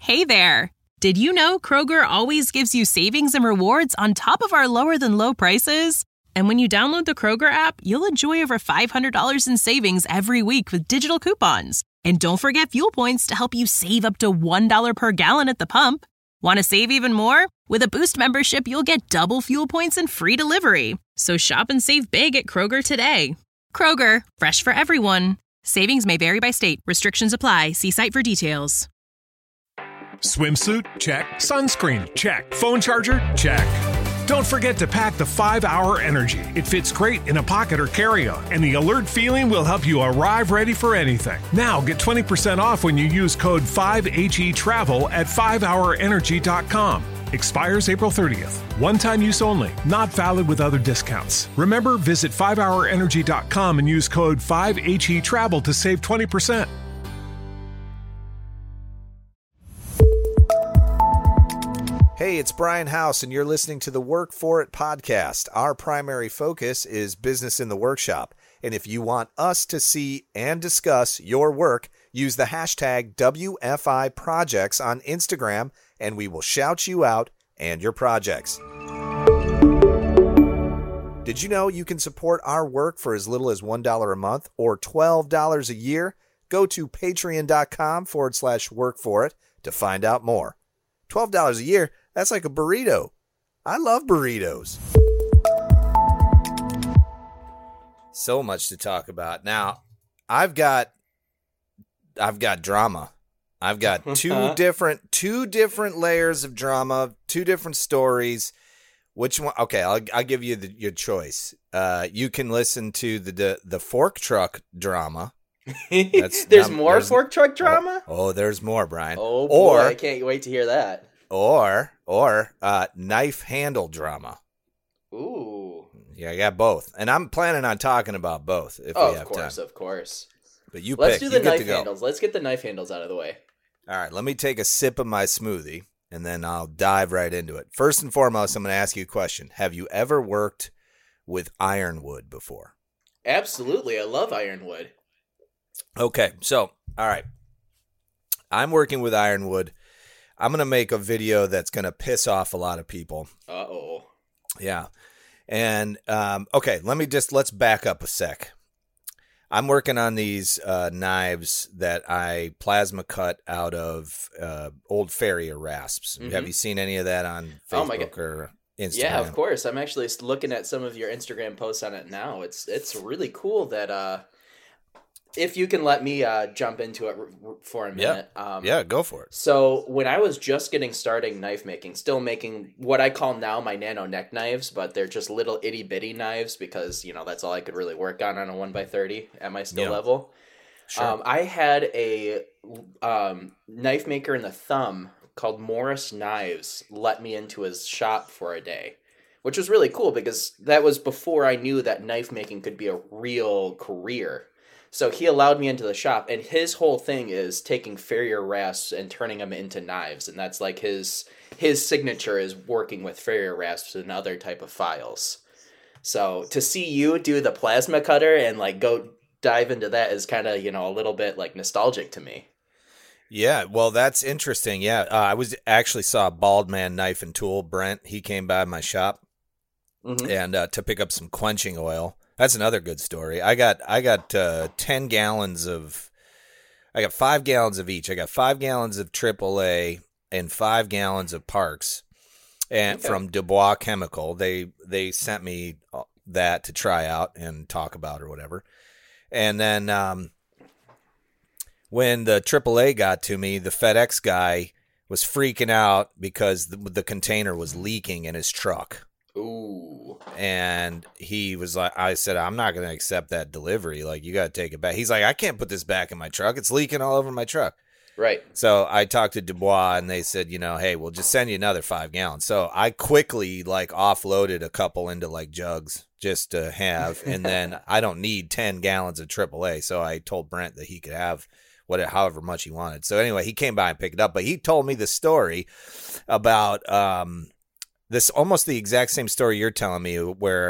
Hey there! Did you know Kroger always gives you savings and rewards on top of our lower-than-low prices? And when you download the Kroger app, you'll enjoy over $500 in savings every week with digital coupons. And don't forget fuel points to help you save up to $1 per gallon at the pump. Want to save even more? With a Boost membership, you'll get double fuel points and free delivery. So shop and save big at Kroger today. Kroger, fresh for everyone. Savings may vary by state. Restrictions apply. See site for details. Swimsuit? Check. Sunscreen? Check. Phone charger? Check. Don't forget to pack the 5-Hour Energy. It fits great in a pocket or carry-on, and the alert feeling will help you arrive ready for anything. Now get 20% off when you use code 5HETRAVEL at 5hourenergy.com. Expires April 30th. One-time use only. Not valid with other discounts. Remember, visit 5hourenergy.com and use code 5HETRAVEL to save 20%. Hey, it's Brian House, and you're listening to the Work For It podcast. Our primary focus is business in the workshop. And if you want us to see and discuss your work, use the hashtag WFI Projects on Instagram, and we will shout you out and your projects. Did you know you can support our work for as little as $1 a month or $12 a year? Go to patreon.com/workforit to find out more. $12 a year? That's like a burrito. I love burritos. So much to talk about. Now, I've got drama. I've got two different layers of drama, two different stories. Which one? Okay, I'll give you your choice. You can listen to the fork truck drama. There's more fork truck drama? Oh, there's more, Brian. Oh boy, I can't wait to hear that. Or knife handle drama. Ooh. Yeah, I got both. And I'm planning on talking about both if we have time. Of course. But you Let's pick. do the knife handles. Let's get the knife handles out of the way. All right, let me take a sip of my smoothie, and then I'll dive right into it. First and foremost, I'm going to ask you a question. Have you ever worked with ironwood before? Absolutely. I love ironwood. Okay, so, all right. I'm working with ironwood. I'm going to make a video that's going to piss off a lot of people. Uh-oh. Yeah. And, okay, let's back up a sec. I'm working on these knives that I plasma cut out of old farrier rasps. Mm-hmm. Have you seen any of that on Facebook or Instagram? Yeah, of course. I'm actually looking at some of your Instagram posts on it now. It's really cool that if you can let me jump into it for a minute. Yeah, go for it. So when I was just getting started knife making, still making what I call now my nano neck knives, but they're just little itty bitty knives because, that's all I could really work on a 1x30 at my skill level. Sure. I had a knife maker in the Thumb called Morris Knives let me into his shop for a day, which was really cool because that was before I knew that knife making could be a real career. So he allowed me into the shop, and his whole thing is taking farrier rasps and turning them into knives, and that's like his signature is working with farrier rasps and other type of files. So to see you do the plasma cutter and like go dive into that is kind of a little bit like nostalgic to me. Yeah, well, that's interesting. Yeah, I actually saw a Bald Man Knife and Tool, Brent. He came by my shop and to pick up some quenching oil. That's another good story. I got 10 gallons of, I got 5 gallons of each. I got 5 gallons of AAA and 5 gallons of Parks, and from Dubois Chemical. They sent me that to try out and talk about or whatever. And then when the AAA got to me, the FedEx guy was freaking out because the container was leaking in his truck. Ooh. And he was like, I said, I'm not going to accept that delivery. Like, you got to take it back. He's like, I can't put this back in my truck. It's leaking all over my truck. Right. So I talked to Dubois, and they said, hey, we'll just send you another 5 gallons. So I quickly offloaded a couple into jugs just to have. And then I don't need 10 gallons of AAA. So I told Brent that he could have however much he wanted. So anyway, he came by and picked it up, but he told me the story about, this almost the exact same story you're telling me, where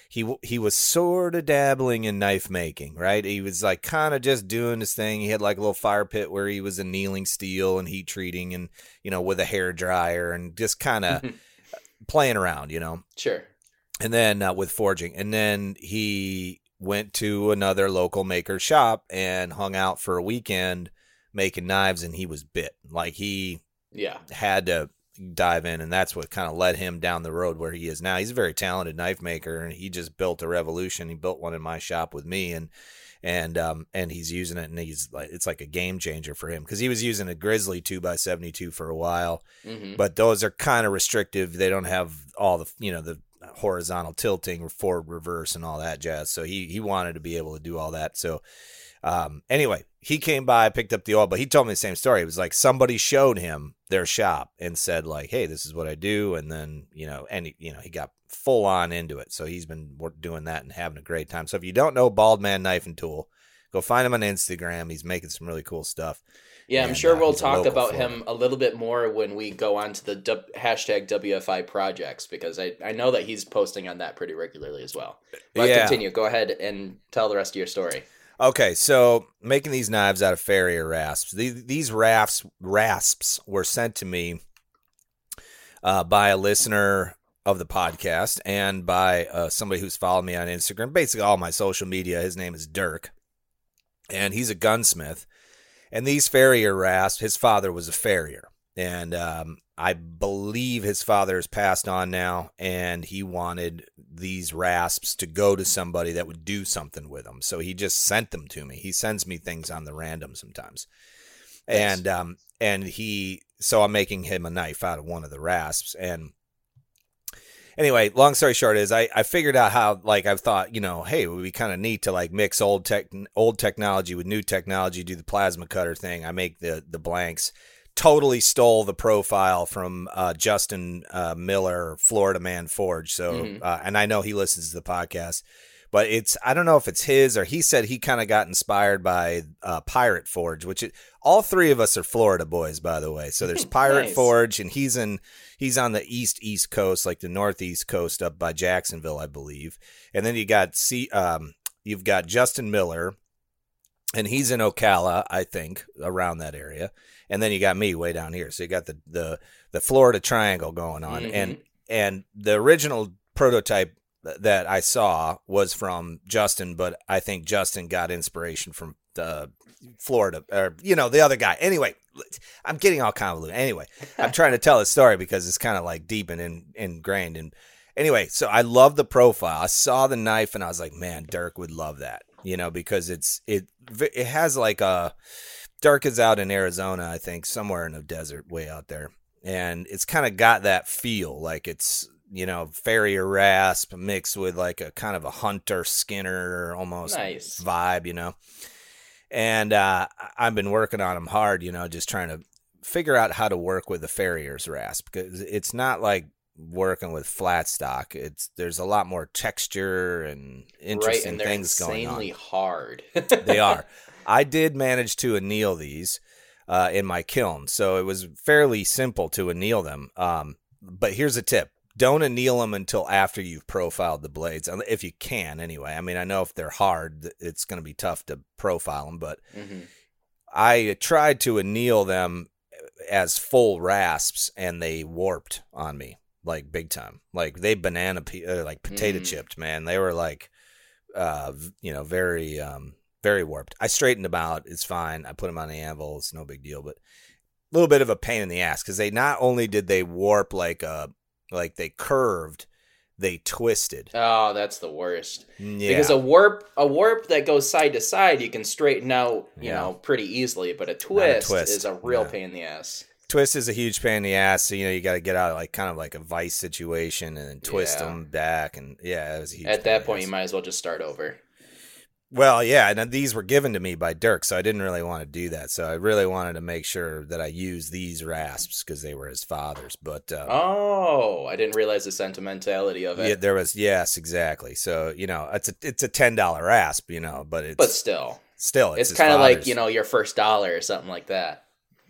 he was sort of dabbling in knife making, right? He was like kind of just doing this thing. He had like a little fire pit where he was annealing steel and heat treating and, with a hair dryer and just kind of playing around, Sure. And then with forging. And then he went to another local maker shop and hung out for a weekend making knives, and he was bit. Like he had to dive in, and that's what kind of led him down the road where he is now. He's a very talented knife maker, and he just built a revolution. He built one in my shop with me, and he's using it, and it's like a game changer for him because he was using a Grizzly 2x72 for a while, but those are kind of restrictive. They don't have all the the horizontal tilting, forward, reverse, and all that jazz. So he wanted to be able to do all that. So anyway, he came by, picked up the oil, but he told me the same story. It was like somebody showed him their shop and said like, hey, this is what I do. And then, he got full on into it. So he's been doing that and having a great time. So if you don't know Bald Man Knife and Tool, go find him on Instagram. He's making some really cool stuff. Yeah, I'm sure we'll talk about him a little bit more when we go on to the hashtag WFI projects, because I know that he's posting on that pretty regularly as well. But continue. Go ahead and tell the rest of your story. Okay, so making these knives out of farrier rasps. These rasps were sent to me by a listener of the podcast and by somebody who's followed me on Instagram. Basically, all my social media. His name is Dirk, and he's a gunsmith. And these farrier rasps, his father was a farrier, and I believe his father has passed on now, and he wanted these rasps to go to somebody that would do something with them. So he just sent them to me. He sends me things on the random sometimes. Yes. So I'm making him a knife out of one of the rasps. And anyway, long story short is I figured out how, like, I've thought, hey, it would be kind of neat to like mix old technology with new technology, do the plasma cutter thing. I make the blanks. Totally stole the profile from Justin Miller, Florida Man Forge. So, and I know he listens to the podcast, but I don't know if it's his or he said he kind of got inspired by Pirate Forge, all three of us are Florida boys, by the way. So there's Pirate Nice. Forge, and he's on the East Coast, like the Northeast Coast up by Jacksonville, I believe. And then you've got Justin Miller, and he's in Ocala, I think, around that area. And then you got me way down here. So you got the Florida Triangle going on. And the original prototype that I saw was from Justin, but I think Justin got inspiration from Florida, or the other guy. Anyway, I'm getting all convoluted. Anyway, I'm trying to tell a story because it's kind of like deep and ingrained. And anyway, so I love the profile. I saw the knife and I was like, man, Dirk would love that, because it has like a. Dirk is out in Arizona, I think, somewhere in the desert way out there. And it's kind of got that feel, like it's, farrier rasp mixed with like a kind of a hunter Skinner almost Nice. Vibe, And I've been working on them hard, just trying to figure out how to work with the farrier's rasp, because it's not like working with flat stock. There's a lot more texture and interesting things going on. Insanely hard. They are. I did manage to anneal these in my kiln, so it was fairly simple to anneal them. But here's a tip. Don't anneal them until after you've profiled the blades, if you can anyway. I mean, I know if they're hard, it's going to be tough to profile them, but I tried to anneal them as full rasps, and they warped on me, like big time. Like they like potato chipped, man. They were like, very... very warped. I straightened them out. It's fine. I put them on the anvil. It's no big deal, but a little bit of a pain in the ass because they not only did they warp like they curved, they twisted. Oh, that's the worst. Yeah. Because a warp that goes side to side, you can straighten out, pretty easily, but a twist is a real pain in the ass. Twist is a huge pain in the ass. So, you got to get out of like kind of like a vice situation and then twist them back. And it was a huge At that point, you might as well just start over. Well, yeah, and these were given to me by Dirk, so I didn't really want to do that. So I really wanted to make sure that I used these rasps because they were his father's. But I didn't realize the sentimentality of it. Yeah, there was. Yes, exactly. So it's a $10 rasp, but still, it's kind of like your first dollar or something like that.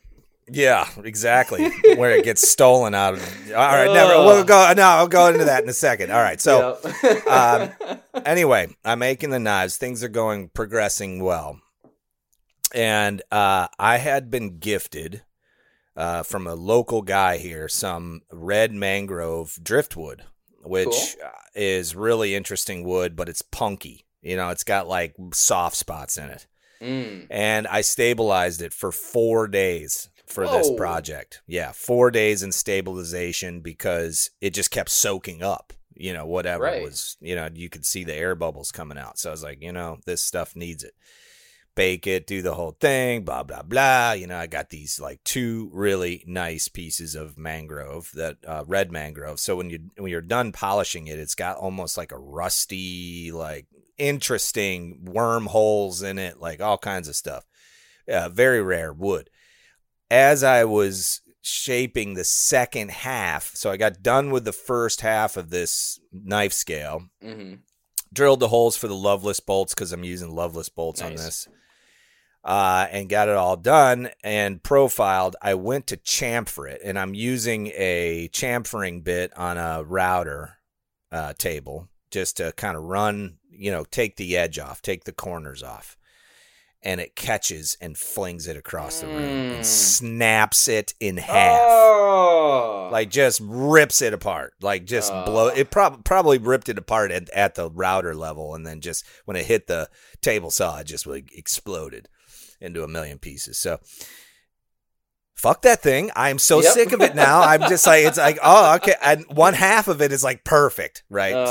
Yeah, exactly. Where it gets stolen out of. All right, never. We'll go. No, I'll go into that in a second. All right. So, anyway, I'm making the knives. Things are progressing well, and I had been gifted from a local guy here some red mangrove driftwood, which is really interesting wood, but it's punky. It's got like soft spots in it. And I stabilized it for 4 days for this project. Yeah, 4 days in stabilization because it just kept soaking up, whatever it was, you could see the air bubbles coming out. So I was like, this stuff needs it. Bake it, do the whole thing, blah, blah, blah. I got these like 2 really nice pieces of mangrove, that red mangrove. So when you're done polishing it, it's got almost like a rusty, like interesting wormholes in it, like all kinds of stuff. Very rare wood. As I was shaping the second half, so I got done with the first half of this knife scale, drilled the holes for the Loveless bolts because I'm using Loveless bolts on this, and got it all done and profiled. I went to chamfer it, and I'm using a chamfering bit on a router table just to kind of run, take the edge off, take the corners off. And it catches and flings it across the room and snaps it in half. Like just rips it apart. Like just blow it. Probably ripped it apart at the router level, and then just when it hit the table saw, it just like exploded into a million pieces. So fuck that thing. I'm so sick of it now. I'm just like, it's like, okay. And one half of it is like perfect, right?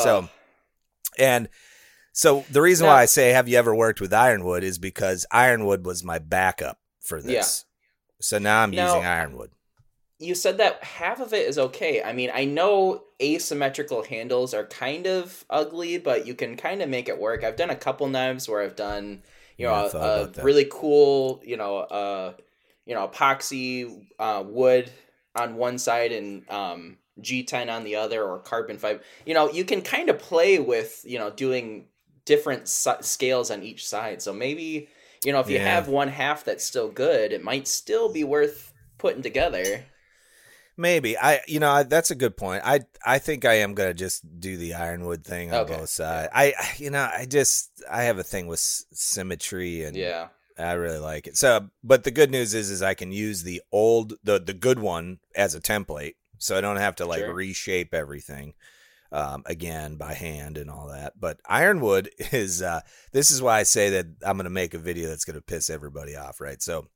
So the reason why I say, have you ever worked with ironwood, is because ironwood was my backup for this. Yeah. So now I'm using ironwood. You said that half of it is okay. I mean, I know asymmetrical handles are kind of ugly, but you can kind of make it work. I've done a couple knives where I've done, a really cool, epoxy wood on one side and G10 on the other, or carbon fiber. You can kind of play with, doing different scales on each side. So maybe, if you have one half that's still good, it might still be worth putting together. Maybe. That's a good point. I think I am going to just do the ironwood thing on both sides. I have a thing with symmetry, and I really like it. So, but the good news is I can use the good one as a template. So I don't have to reshape everything again by hand and all that. But ironwood is, this is why I say that I'm going to make a video that's going to piss everybody off, right? So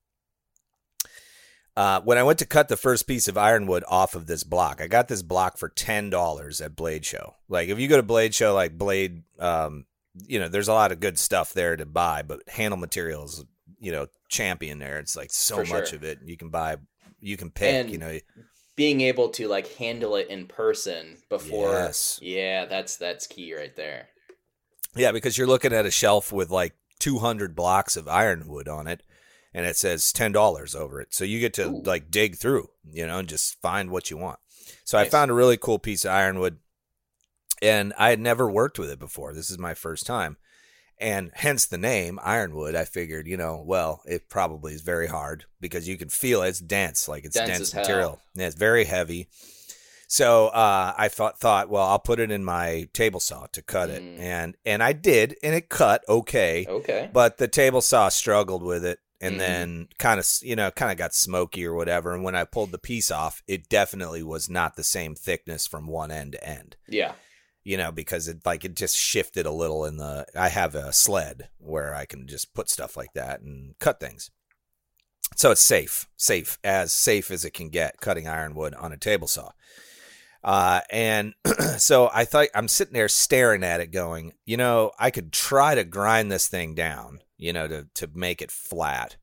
when I went to cut the first piece of ironwood off of this block, I got this block for $10 at Blade Show. Like if you go to Blade Show, like Blade, there's a lot of good stuff there to buy, but Handle Materials, champion there. It's like so much of it you can buy, you can pick, and being able to like handle it in person before. That's key right there. Yeah, because you're looking at a shelf with like 200 blocks of ironwood on it, and it says $10 over it. So you get to like dig through, and just find what you want. So nice. I found a really cool piece of ironwood, and I had never worked with it before. This is my first time. And hence the name Ironwood. I figured, it probably is very hard because you can feel it. It's dense, like it's dense material. Yeah, it's very heavy. So I thought, well, I'll put it in my table saw to cut it, and I did, and it cut okay. Okay. But the table saw struggled with it, and then kind of got smoky or whatever. And when I pulled the piece off, it definitely was not the same thickness from one end to end. Yeah. Because it just shifted a little I have a sled where I can just put stuff like that and cut things. So it's safe as it can get, cutting ironwood on a table saw. And so I thought, I'm sitting there staring at it going, I could try to grind this thing down, to make it flat,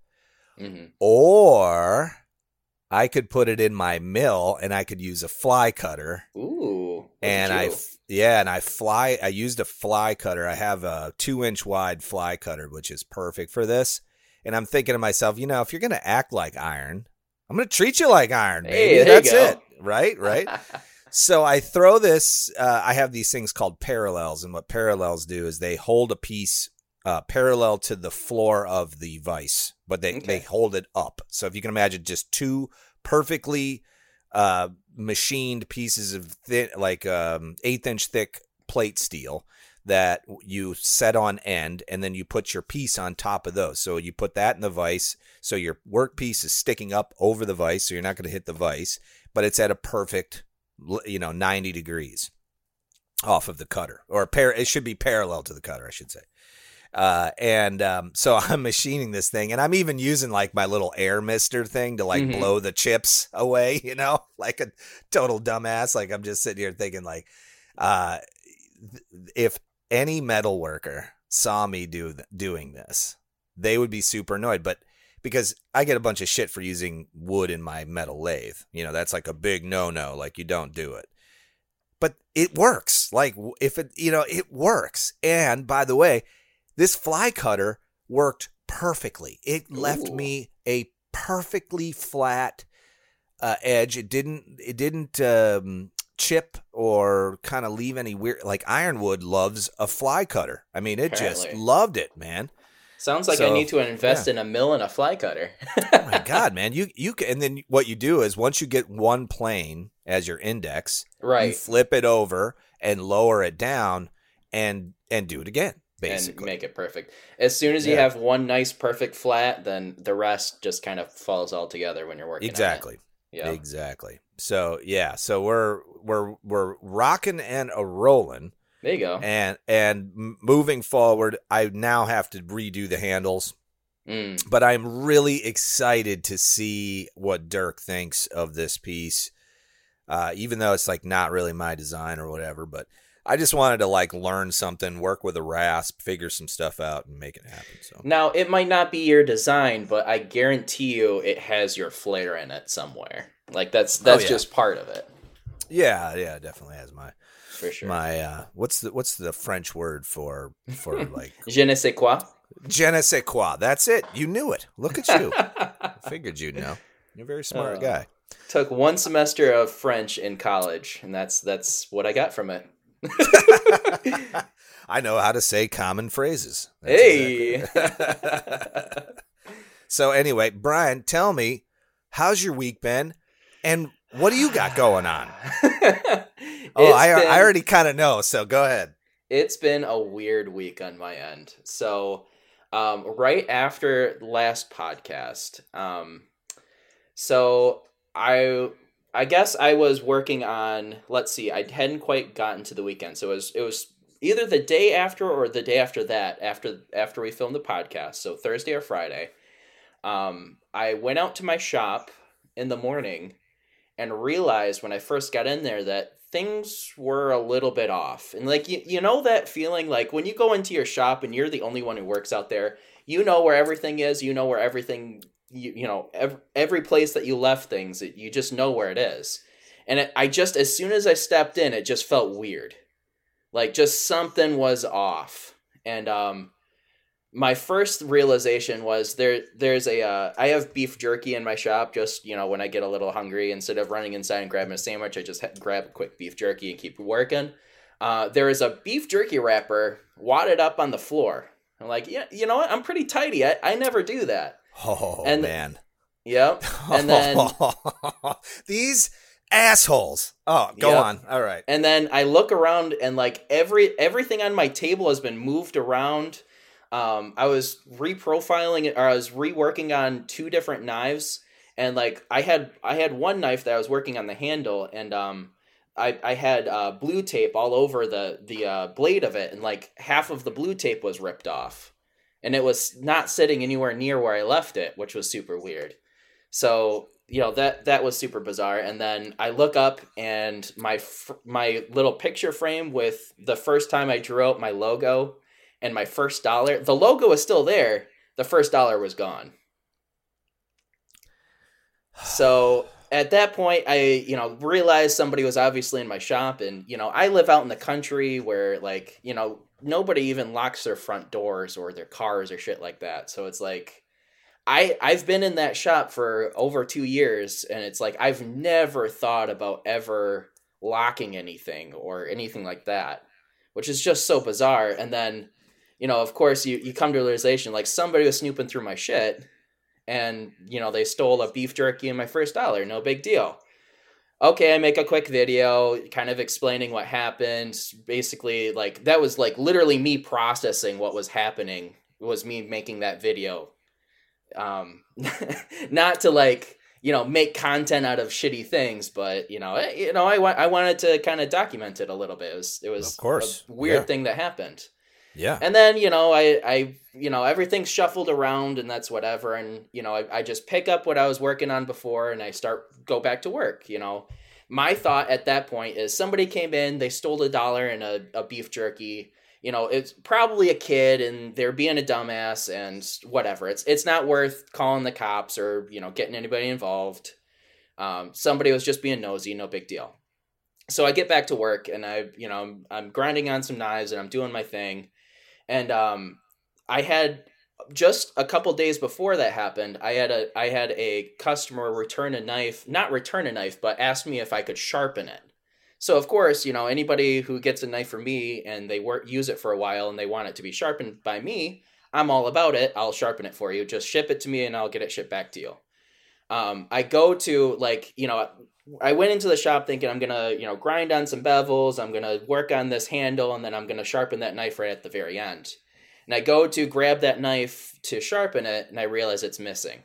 or I could put it in my mill and I could use a fly cutter. Ooh. And I used a fly cutter. I have a 2-inch wide fly cutter, which is perfect for this. And I'm thinking to myself, if you're going to act like iron, I'm going to treat you like iron, baby. That's it. Right. So I throw this, I have these things called parallels. And what parallels do is they hold a piece parallel to the floor of the vise, but they hold it up. So if you can imagine just two perfectly machined pieces of thin, like 1/8-inch thick plate steel that you set on end, and then you put your piece on top of those. So you put that in the vise, so your workpiece is sticking up over the vise, so you're not going to hit the vise, but it's at a perfect, 90 degrees off of the cutter, or it should be parallel to the cutter, I should say. So I'm machining this thing, and I'm even using like my little air mister thing to like blow the chips away, like a total dumbass. Like I'm just sitting here thinking like, if any metal worker saw me doing this, they would be super annoyed. But because I get a bunch of shit for using wood in my metal lathe, that's like a big no-no, like you don't do it. But it works. Like if it, it works. And by the way, this fly cutter worked perfectly. It left me a perfectly flat edge. It didn't chip or kind of leave any weird. Like Ironwood loves a fly cutter. I mean, it just loved it, man. Sounds like I need to invest in a mill and a fly cutter. Oh my God, man! You can, and then what you do is once you get one plane as your index, you flip it over and lower it down, and do it again. Basically. And make it perfect. As soon as you have one nice perfect flat, then the rest just kind of falls all together when you're working on it. Yeah. Exactly. So we're rocking and a rolling. There you go. And moving forward, I now have to redo the handles. But I'm really excited to see what Dirk thinks of this piece. Even though it's like not really my design or whatever, but I just wanted to like learn something, work with a rasp, figure some stuff out, and make it happen. So now it might not be your design, but I guarantee you it has your flair in it somewhere. Like that's just part of it. Yeah, it definitely has for sure. My what's the French word for like je ne sais quoi? Je ne sais quoi. That's it. You knew it. Look at you. I figured you'd know. You're a very smart guy. Took one semester of French in college, and that's what I got from it. I know how to say common phrases. Hey. So anyway, Brian, tell me, how's your week been, and what do you got going on? I already kind of know, so go ahead. It's been a weird week on my end. So right after last podcast, so I guess I was working on, let's see, I hadn't quite gotten to the weekend. So it was either the day after or the day after that, after we filmed the podcast. So Thursday or Friday. I went out to my shop in the morning and realized when I first got in there that things were a little bit off. And like, you know that feeling like when you go into your shop and you're the only one who works out there, you know where everything is, you know where everything, every place that you left things, you just know where it is. And I just, as soon as I stepped in, it just felt weird. Like just something was off. And my first realization was I have beef jerky in my shop. Just, when I get a little hungry, instead of running inside and grabbing a sandwich, I just grab a quick beef jerky and keep working. There is a beef jerky wrapper wadded up on the floor. I'm like, yeah, you know what? I'm pretty tidy. I never do that. Oh, and, man. Yep. And then these assholes. Oh, go on. All right. And then I look around and like everything on my table has been moved around. I was reprofiling, or I was reworking on 2 different knives, and like I had one knife that I was working on the handle, and I had blue tape all over the blade of it, and like half of the blue tape was ripped off, and it was not sitting anywhere near where I left it, which was super weird. So that was super bizarre. And then I look up, and my little picture frame with the first time I drew out my logo and my first dollar, the logo is still there. The first dollar was gone. So at that point, I, realized somebody was obviously in my shop, and, I live out in the country where like, nobody even locks their front doors or their cars or shit like that. So it's like, I've been in that shop for over 2 years, and it's like, I've never thought about ever locking anything or anything like that, which is just so bizarre. And then of course you come to a realization, like, somebody was snooping through my shit and, they stole a beef jerky and my first dollar. No big deal. Okay, I make a quick video kind of explaining what happened. Basically, like, that was like literally me processing what was happening, was me making that video. Not to, like, make content out of shitty things, but I wanted to kind of document it a little bit. It was of course a weird thing that happened. Yeah. And then, I everything's shuffled around and that's whatever. And, I just pick up what I was working on before and I go back to work. My thought at that point is somebody came in, they stole $1 and a beef jerky. It's probably a kid and they're being a dumbass and whatever. It's not worth calling the cops or, getting anybody involved. Somebody was just being nosy, no big deal. So I get back to work and I'm grinding on some knives and I'm doing my thing. And I had just a couple days before that happened, I had a customer not return a knife, but ask me if I could sharpen it. So of course, anybody who gets a knife from me and they use it for a while and they want it to be sharpened by me, I'm all about it. I'll sharpen it for you. Just ship it to me and I'll get it shipped back to you. I go to I went into the shop thinking I'm going to, grind on some bevels. I'm going to work on this handle and then I'm going to sharpen that knife right at the very end. And I go to grab that knife to sharpen it and I realize it's missing.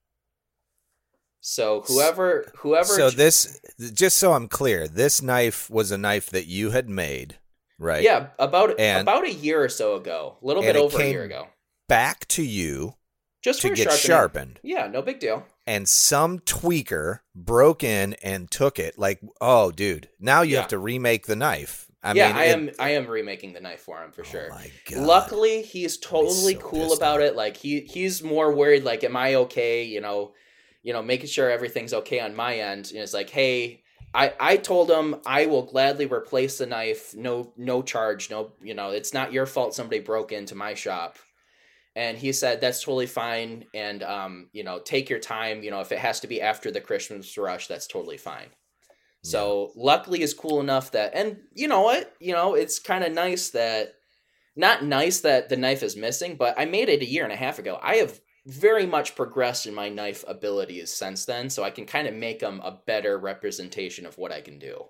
So whoever. So this, just so I'm clear, this knife was a knife that you had made, right? Yeah, about a year or so ago, a little bit over a year ago. Back to you, just to get sharpened. Yeah, no big deal. And some tweaker broke in and took it. Like, oh, dude, now you have to remake the knife. I am remaking the knife for him for sure. My God. Luckily, he's totally cool about it. Like he's more worried. Like, am I okay? Making sure everything's okay on my end. And it's like, hey, I told him I will gladly replace the knife. No charge. No, it's not your fault somebody broke into my shop. And he said, that's totally fine. And, take your time. If it has to be after the Christmas rush, that's totally fine. Yeah. So luckily he's cool enough that, and you know what, it's kind of nice that, not nice that the knife is missing, but I made it a year and a half ago. I have very much progressed in my knife abilities since then. So I can kind of make them a better representation of what I can do.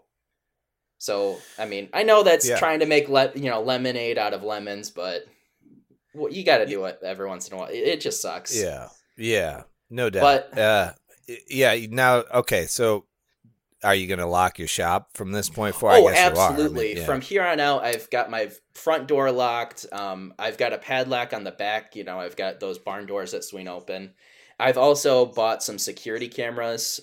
So, I mean, I know that's trying to make, lemonade out of lemons, but you got to do it every once in a while. It just sucks. Yeah, no doubt. But now, okay, so are you going to lock your shop from this point forward? Oh, I guess absolutely. You are. I mean, from here on out, I've got my front door locked. I've got a padlock on the back. I've got those barn doors that swing open. I've also bought some security cameras.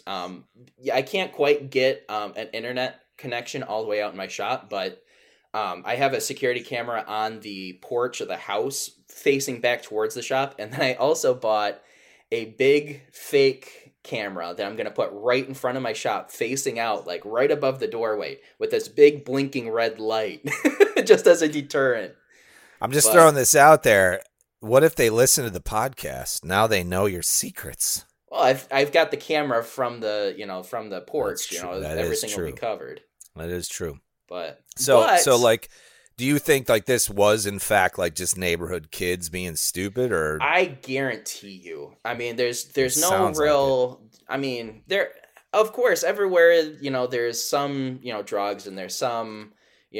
I can't quite get an internet connection all the way out in my shop, but I have a security camera on the porch of the house facing back towards the shop. And then I also bought a big fake camera that I'm going to put right in front of my shop facing out, like right above the doorway with this big blinking red light just as a deterrent. I'm just throwing this out there. What if they listen to the podcast? Now they know your secrets. Well, I've got the camera from the porch, everything will be covered. That is true. But like, do you think like this was in fact like just neighborhood kids being stupid, or? I guarantee you. I mean, there's no real. Like I mean, there of course everywhere there's some drugs and there's some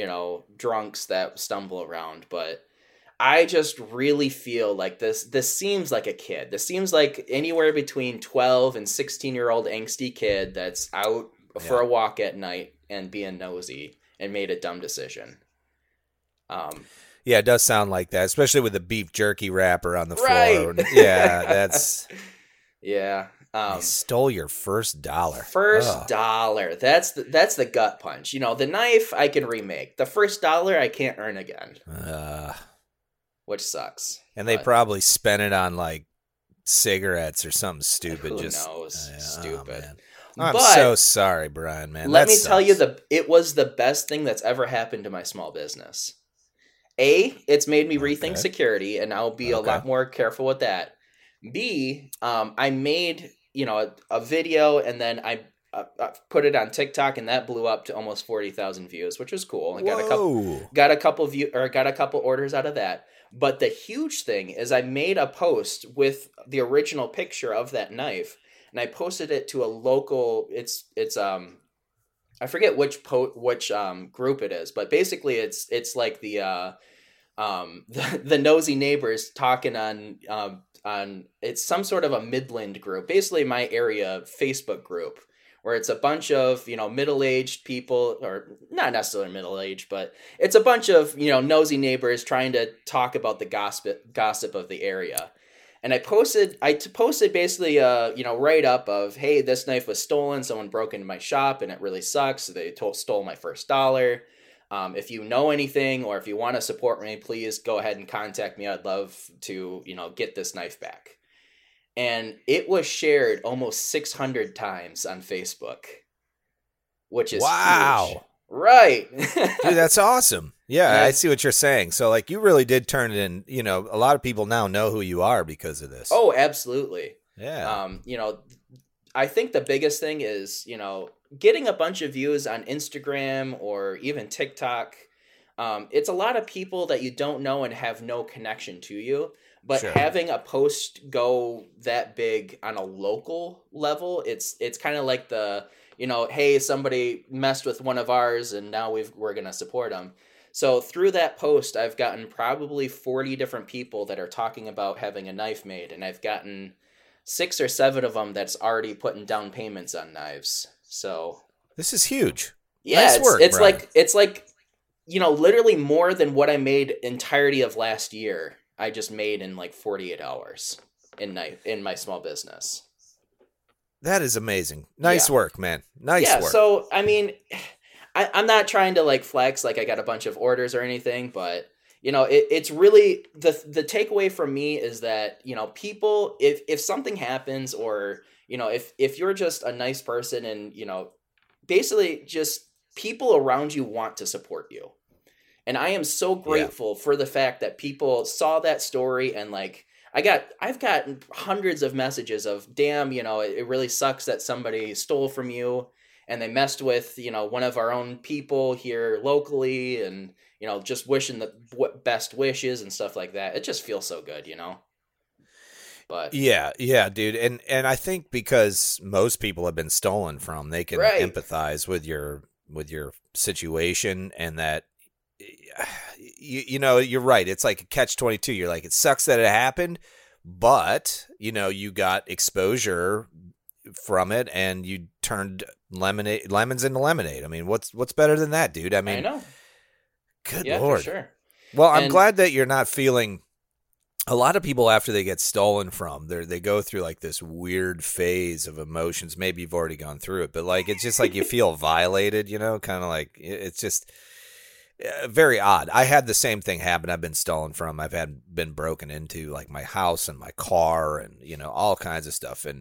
drunks that stumble around, but I just really feel like this seems like a kid. This seems like anywhere between 12 and 16-year-old angsty kid that's out for a walk at night and being nosy and made a dumb decision. Yeah, it does sound like that, especially with the beef jerky wrapper on the floor. Yeah, that's yeah. He stole your first dollar. Dollar. That's the gut punch. The knife I can remake. The first dollar I can't earn again. Which sucks. And they probably spent it on like cigarettes or something stupid. Who knows? Stupid. I'm so sorry, Brian, man. Let me tell you, it was the best thing that's ever happened to my small business. It's made me rethink security, and I'll be a lot more careful with that. B, I made a video, and then put it on TikTok, and that blew up to almost 40,000 views, which was cool. I got Whoa. got a couple orders out of that. But the huge thing is I made a post with the original picture of that knife, and I posted it to a local, it's I forget which group it is, but basically it's like the nosy neighbors talking on it's some sort of a Midland group, basically my area Facebook group, where it's a bunch of, middle-aged people, or not necessarily middle-aged, but it's a bunch of, nosy neighbors trying to talk about the gossip of the area. And I posted basically a, write-up of, hey, this knife was stolen. Someone broke into my shop and it really sucks. They stole my first dollar. If you know anything, or if you want to support me, please go ahead and contact me. I'd love to, get this knife back. And it was shared almost 600 times on Facebook, which is huge. Right. Dude, that's awesome. Yeah, I see what you're saying. So, like, you really did turn it in, a lot of people now know who you are because of this. Oh, absolutely. Yeah. I think the biggest thing is, getting a bunch of views on Instagram or even TikTok. It's a lot of people that you don't know and have no connection to you. But Sure. Having a post go that big on a local level, it's kind of like the, hey, somebody messed with one of ours and now we're going to support them. So through that post, I've gotten probably 40 different people that are talking about having a knife made. And I've gotten 6 or 7 of them that's already putting down payments on knives. So This is huge. yeah, Nice work, it's Brian. like, literally more than what I made entirety of last year. I just made in like 48 hours in my small business. That is amazing. Nice work, man. Nice work. So, I mean, I'm not trying to like flex like I got a bunch of orders or anything, but it's really the takeaway from me is that, people, if something happens, or, if you're just a nice person and, basically just people around you want to support you. And I am so grateful for the fact that people saw that story and like, I've gotten hundreds of messages of, damn, it really sucks that somebody stole from you and they messed with, one of our own people here locally, and, just wishing the best wishes and stuff like that. It just feels so good, But yeah, dude. And I think because most people have been stolen from, they can empathize with your situation, and that, you're right. It's like a catch-22. You're like, it sucks that it happened, but you got exposure from it, and you turned lemons into lemonade. I mean, what's better than that, dude? I mean, I know. Good yeah, Lord. For sure. Well, I'm glad that you're not feeling. A lot of people, after they get stolen from, they go through like this weird phase of emotions. Maybe you've already gone through it, but like it's just like you feel violated, kind of like it's just very odd. I had the same thing happen. I've been stolen from. I've been broken into, like my house and my car, and all kinds of stuff, and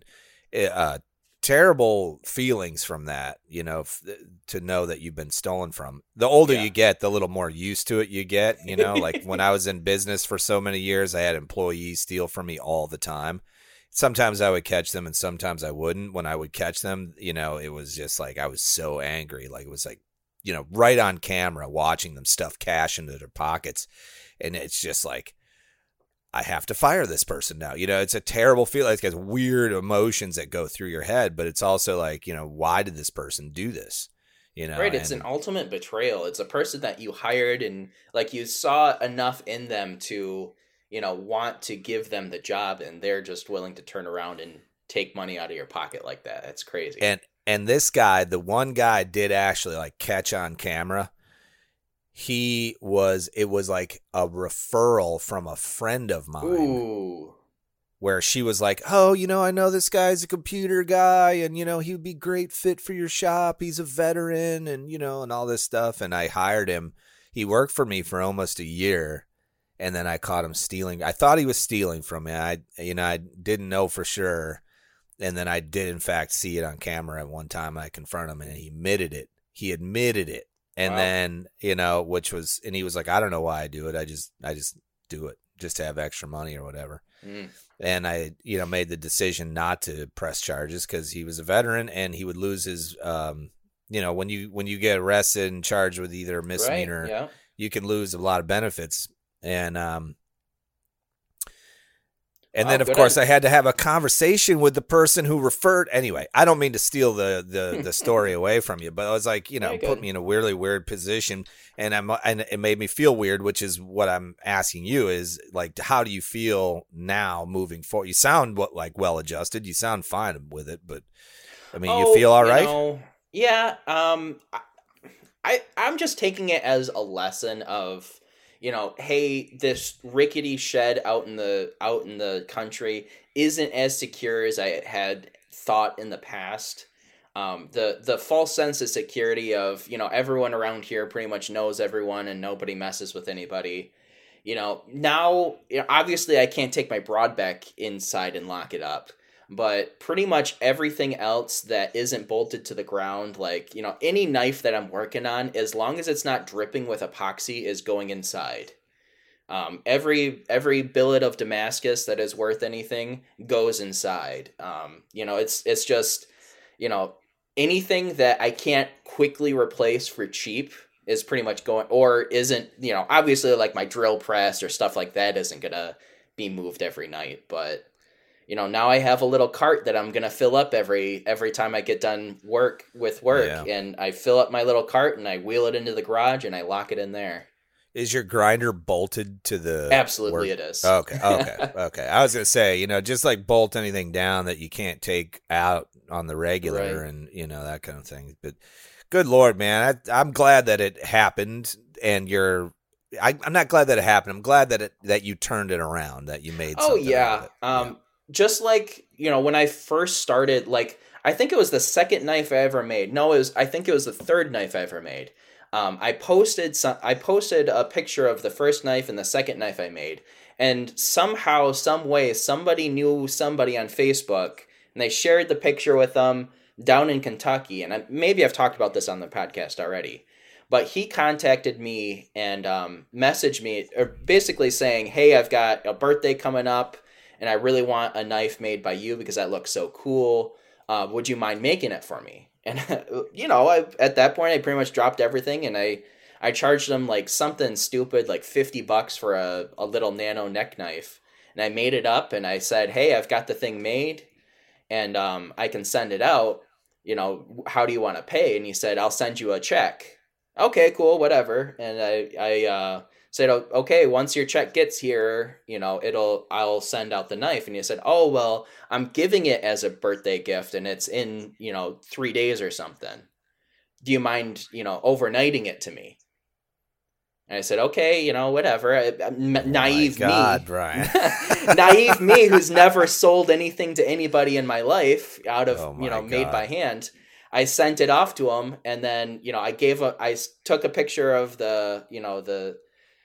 terrible feelings from that. To know that you've been stolen from. The older you get, the little more used to it you get. Like when I was in business for so many years, I had employees steal from me all the time. Sometimes I would catch them, and sometimes I wouldn't. When I would catch them, it was just like I was so angry. Like it was like, right on camera, watching them stuff cash into their pockets. And it's just like, I have to fire this person now. It's a terrible feeling. It's got weird emotions that go through your head, but it's also like, why did this person do this? Right. It's an ultimate betrayal. It's a person that you hired and like you saw enough in them to, want to give them the job, and they're just willing to turn around and take money out of your pocket like that. That's crazy. And this guy, the one guy did actually like catch on camera. It was like a referral from a friend of mine. Ooh. Where she was like, oh, I know this guy's a computer guy, and, he would be great fit for your shop. He's a veteran, and, and all this stuff. And I hired him. He worked for me for almost a year. And then I caught him stealing. I thought he was stealing from me. I didn't know for sure. And then I did, in fact, see it on camera at one time. I confronted him, and he admitted it. And then, and he was like, I don't know why I do it. I just do it. just to have extra money or whatever. Mm. And I, made the decision not to press charges because he was a veteran and he would lose his, when you get arrested and charged with either a misdemeanor, right, yeah. you can lose a lot of benefits. And then, of course, I had to have a conversation with the person who referred. Anyway, I don't mean to steal the story away from you, but I was like, put me in a really weird position, and it made me feel weird, which is what I'm asking you is like, how do you feel now moving forward? You sound well adjusted. You sound fine with it, but I mean, you feel all right? Yeah. I'm just taking it as a lesson of, hey, this rickety shed out in the country isn't as secure as I had thought in the past. The false sense of security of, everyone around here pretty much knows everyone and nobody messes with anybody. Now, obviously I can't take my Broadbeck inside and lock it up. But pretty much everything else that isn't bolted to the ground, like, any knife that I'm working on, as long as it's not dripping with epoxy, is going inside. Every billet of Damascus that is worth anything goes inside. It's just, anything that I can't quickly replace for cheap is pretty much going, or isn't, obviously like my drill press or stuff like that isn't going to be moved every night, but now I have a little cart that I'm going to fill up every time I get done work, yeah. And I fill up my little cart and I wheel it into the garage and I lock it in there. Is your grinder bolted to the Absolutely it is. Okay. I was going to say, just like bolt anything down that you can't take out on the regular, right. And, that kind of thing. But good Lord, man, I'm glad that it happened, and I'm not glad that it happened. I'm glad that you turned it around, that you made something out of it. Just like, when I first started, like, I think it was the second knife I ever made. No, I think it was the third knife I ever made. I posted a picture of the first knife and the second knife I made. And somehow, some way, somebody knew somebody on Facebook, and they shared the picture with them down in Kentucky. And maybe I've talked about this on the podcast already. But he contacted me and messaged me, or basically saying, hey, I've got a birthday coming up, and I really want a knife made by you because that looks so cool. Would you mind making it for me? And, at that point, I pretty much dropped everything, and I charged them like something stupid, like $50 for a little nano neck knife. And I made it up, and I said, hey, I've got the thing made, and I can send it out. How do you want to pay? And he said, I'll send you a check. Okay, cool, whatever. And I said, okay, once your check gets here, I'll send out the knife. And he said, oh, well, I'm giving it as a birthday gift and it's in, 3 days or something. Do you mind, overnighting it to me? And I said, okay, whatever. Naive me. God, Brian. Naive me who's never sold anything to anybody in my life out of, made by hand. I sent it off to him, and then, I took a picture of the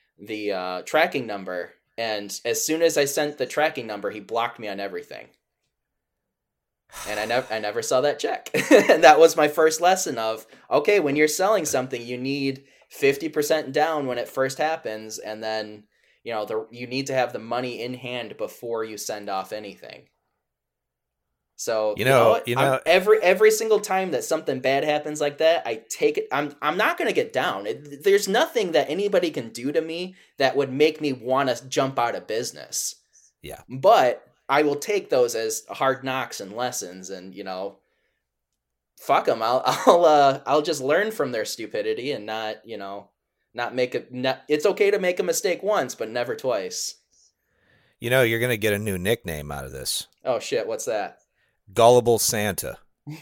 tracking number, and as soon as I sent the tracking number, he blocked me on everything. And I never saw that check. And that was my first lesson of, okay, when you're selling something, you need 50% down when it first happens, and then, you need to have the money in hand before you send off anything. So every single time that something bad happens like that, I take it. I'm not gonna get down. There's nothing that anybody can do to me that would make me want to jump out of business. Yeah, but I will take those as hard knocks and lessons, and fuck them. I'll just learn from their stupidity and not make it. It's okay to make a mistake once, but never twice. You're gonna get a new nickname out of this. Oh shit! What's that? Gullible Santa.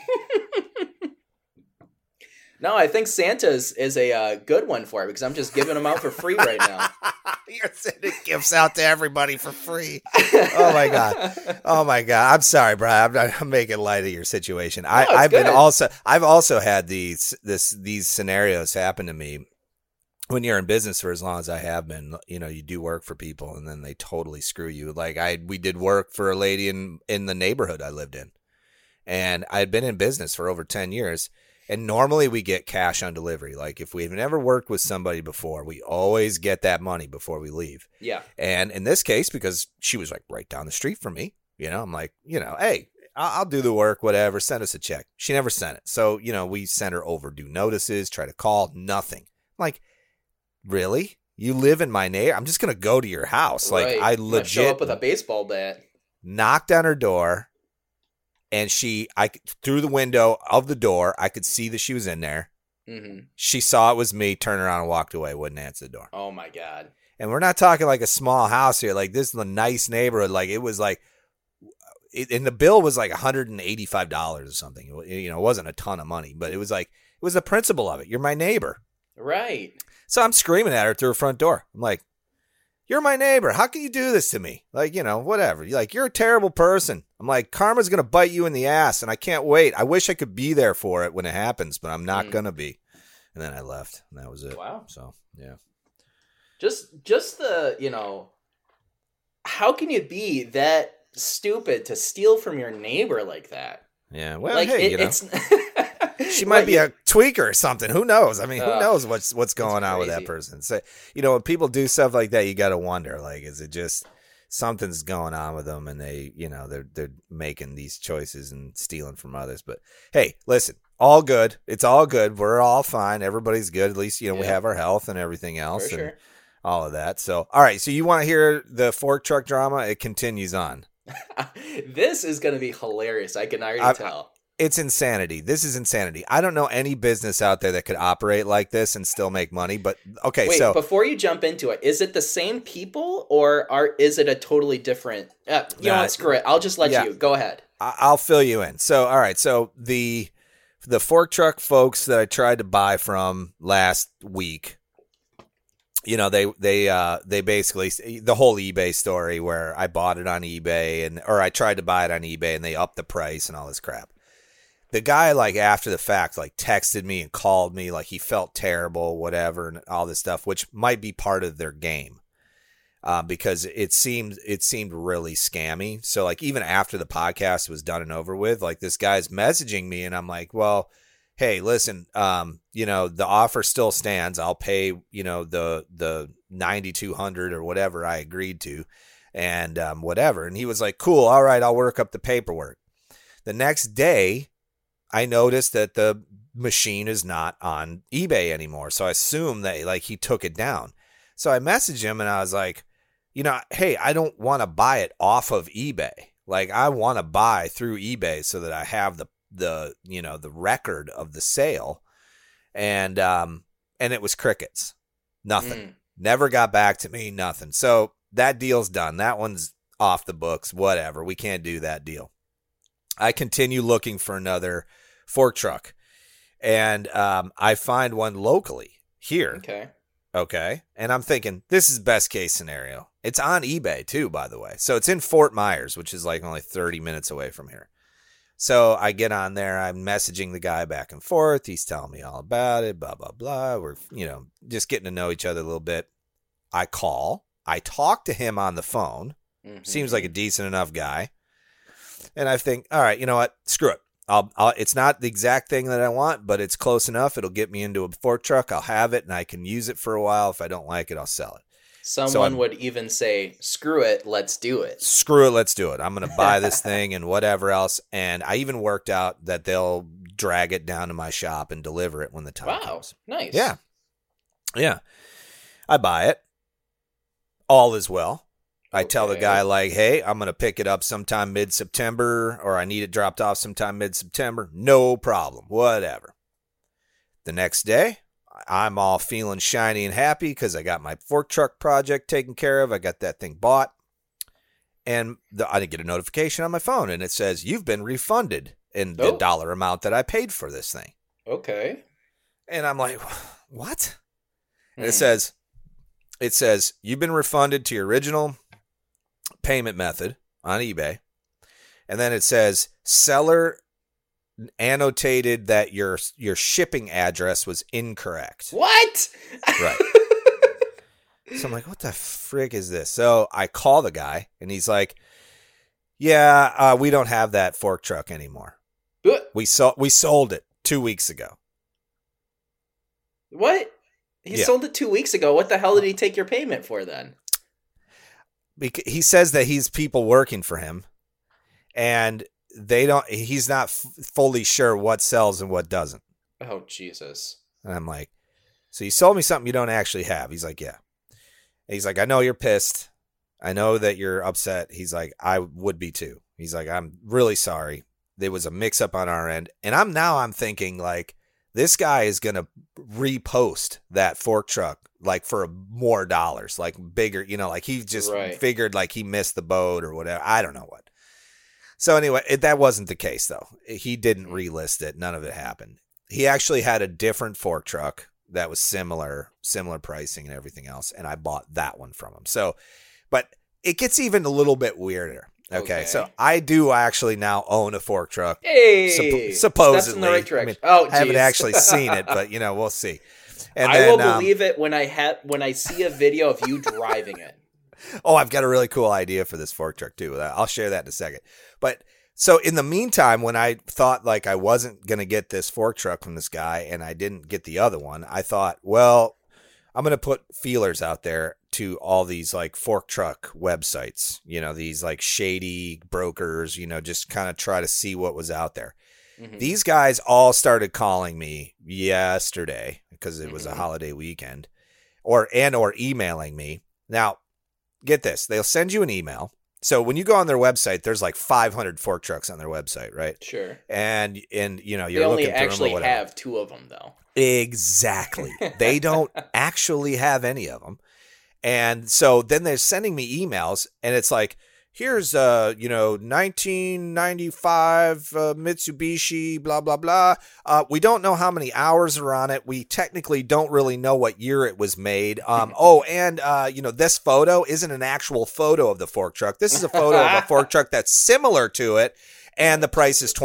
No, I think Santa is a good one for it because I'm just giving them out for free right now. You're sending gifts out to everybody for free. Oh my god! I'm sorry, Brian. I'm making light of your situation. No, I've also had these scenarios happen to me. When you're in business for as long as I have been, you do work for people and then they totally screw you. Like we did work for a lady in the neighborhood I lived in. And I had been in business for over 10 years. And normally we get cash on delivery. Like if we've never worked with somebody before, we always get that money before we leave. Yeah. And in this case, because she was like right down the street from me, I'm like, hey, I'll do the work, whatever. Send us a check. She never sent it. So, we sent her overdue notices, try to call, nothing. I'm like, really? You live in my neighborhood? I'm just going to go to your house. Right. Like I legit show up with a baseball bat. Knocked on her door. And through the window of the door, I could see that she was in there. Mm-hmm. She saw it was me, turned around and walked away, wouldn't answer the door. Oh, my God. And we're not talking like a small house here. Like, this is a nice neighborhood. Like, it was like, and the bill was like $185 or something. It wasn't a ton of money, but it was the principle of it. You're my neighbor. Right. So I'm screaming at her through her front door. I'm like, you're my neighbor. How can you do this to me? Like, whatever. You're a terrible person. I'm like, karma's going to bite you in the ass, and I can't wait. I wish I could be there for it when it happens, but I'm not going to be. And then I left, and that was it. Wow. So, yeah. Just the, how can you be that stupid to steal from your neighbor like that? Yeah, well, like, hey, it's she might be a tweaker or something. Who knows? I mean, who knows what's going on with that crazy. person? So, when people do stuff like that, you got to wonder, like, is it just something's going on with them, and they, they're making these choices and stealing from others? But hey, listen, all good. It's all good. We're all fine. Everybody's good. At least, we have our health and everything else, For and sure. all of that. So, all right. So you want to hear the fork truck drama? It continues on. This is going to be hilarious. I can already tell. It's insanity. This is insanity. I don't know any business out there that could operate like this and still make money. But okay, Wait, so before you jump into it, is it the same people or is it a totally different? You know what? Screw it. I'll just let you go ahead. I'll fill you in. So, all right. So the fork truck folks that I tried to buy from last week, they basically, the whole eBay story where I bought it on eBay or I tried to buy it on eBay and they upped the price and all this crap. The guy, like, after the fact, like, texted me and called me, like, he felt terrible, whatever, and all this stuff, which might be part of their game, because it seemed really scammy. So, like, even after the podcast was done and over with, like, this guy's messaging me, and I'm like, well, hey, listen, the offer still stands. I'll pay, the $9,200 or whatever I agreed to, and whatever. And he was like, cool, all right, I'll work up the paperwork. The next day, I noticed that the machine is not on eBay anymore. So I assume that, like, he took it down. So I messaged him and I was like, hey, I don't want to buy it off of eBay. Like, I want to buy through eBay so that I have the record of the sale. And it was crickets. Nothing. Never got back to me. Nothing. So that deal's done. That one's off the books. Whatever. We can't do that deal. I continue looking for another fork truck, and I find one locally here. Okay. And I'm thinking, this is best case scenario. It's on eBay too, by the way. So it's in Fort Myers, which is like only 30 minutes away from here. So I get on there. I'm messaging the guy back and forth. He's telling me all about it, blah, blah, blah. We're, just getting to know each other a little bit. I call. I talk to him on the phone. Mm-hmm. Seems like a decent enough guy. And I think, all right, you know what? Screw it. It's not the exact thing that I want, but it's close enough. It'll get me into a fork truck. I'll have it, and I can use it for a while. If I don't like it, I'll sell it. Someone would even say, screw it, let's do it. Screw it, let's do it. I'm going to buy this thing and whatever else. And I even worked out that they'll drag it down to my shop and deliver it when the time comes. Nice. Yeah. I buy it. All is well. I tell the guy, like, hey, I'm going to pick it up sometime mid-September, or I need it dropped off sometime mid-September. No problem. Whatever. The next day, I'm all feeling shiny and happy because I got my fork truck project taken care of. I got that thing bought. And I didn't get a notification on my phone, and it says, you've been refunded in the dollar amount that I paid for this thing. Okay. And I'm like, what? And it says, you've been refunded to your original payment method on eBay, and then it says seller annotated that your shipping address was incorrect. What? Right. So I'm like, what the frick is this? So I call the guy, and he's like, yeah, we don't have that fork truck anymore. We sold it 2 weeks ago. What? He sold it 2 weeks ago. What the hell did he take your payment for then? Because he says that he's people working for him, and he's not fully sure what sells and what doesn't. Oh, Jesus. And I'm like, so you sold me something you don't actually have. He's like, yeah. And he's like, I know you're pissed. I know that you're upset. He's like, I would be too. He's like, I'm really sorry. There was a mix up on our end. And I'm thinking like, this guy is going to repost that fork truck like for more dollars, like bigger, like he just figured like he missed the boat or whatever. I don't know what. So anyway, that wasn't the case though. He didn't relist it. None of it happened. He actually had a different fork truck that was similar pricing and everything else. And I bought that one from him. So, but it gets even a little bit weirder. Okay. So I do actually now own a fork truck. Hey, supposedly. Steps in the right direction. I haven't actually seen it, but we'll see. And I will believe it when I see a video of you driving it. Oh, I've got a really cool idea for this fork truck too. I'll share that in a second. But so in the meantime, when I thought like I wasn't going to get this fork truck from this guy and I didn't get the other one, I thought, well, I'm going to put feelers out there to all these like fork truck websites, these like shady brokers, just kind of try to see what was out there. Mm-hmm. These guys all started calling me yesterday because it was a holiday weekend or emailing me. Now, get this. They'll send you an email. So when you go on their website, there's like 500 fork trucks on their website, right? Sure. And you're they only looking through actually them have 2 of them though. Exactly. They don't actually have any of them. And so then they're sending me emails and it's like, here's 1995 Mitsubishi, blah, blah, blah. We don't know how many hours are on it. We technically don't really know what year it was made. This photo isn't an actual photo of the fork truck. This is a photo of a fork truck that's similar to it. And the price is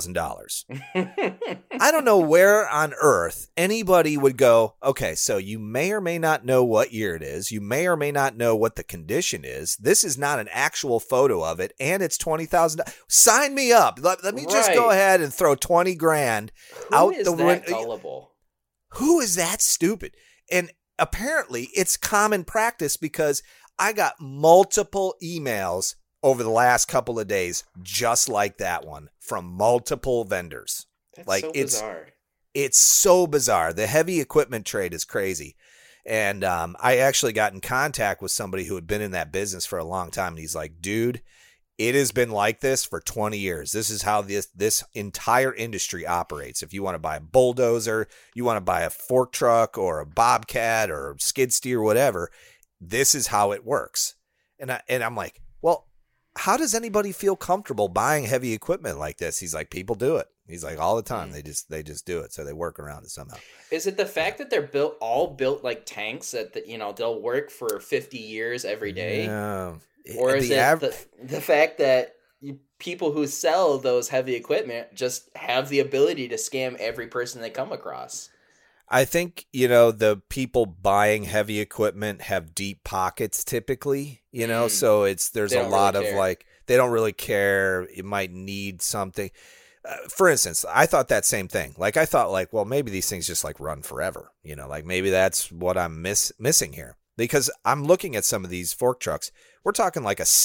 $20,000. I don't know where on earth anybody would go, okay, so you may or may not know what year it is. You may or may not know what the condition is. This is not an actual photo of it, and it's $20,000. Sign me up. Let me just go ahead and throw $20,000 out the window. Who is that gullible? Who is that stupid? And apparently it's common practice because I got multiple emails over the last couple of days, just like that one, from multiple vendors. That's like so bizarre. It's so bizarre. The heavy equipment trade is crazy. And I actually got in contact with somebody who had been in that business for a long time. And he's like, dude, it has been like this for 20 years. This is how this entire industry operates. If you want to buy a bulldozer, you want to buy a fork truck or a bobcat or a skid steer, whatever, this is how it works. And I'm like, well, how does anybody feel comfortable buying heavy equipment like this? He's like, people do it. He's like, all the time. They just do it. So they work around it somehow. Is it the fact that they're built like tanks that they'll work for 50 years every day? Yeah. Or is it the fact that people who sell those heavy equipment just have the ability to scam every person they come across? I think, the people buying heavy equipment have deep pockets typically, so there's a lot of like, they don't really care. You might need something. For instance, I thought that same thing. Like I thought like, well, maybe these things just like run forever, like maybe that's what I'm missing here because I'm looking at some of these fork trucks. We're talking like a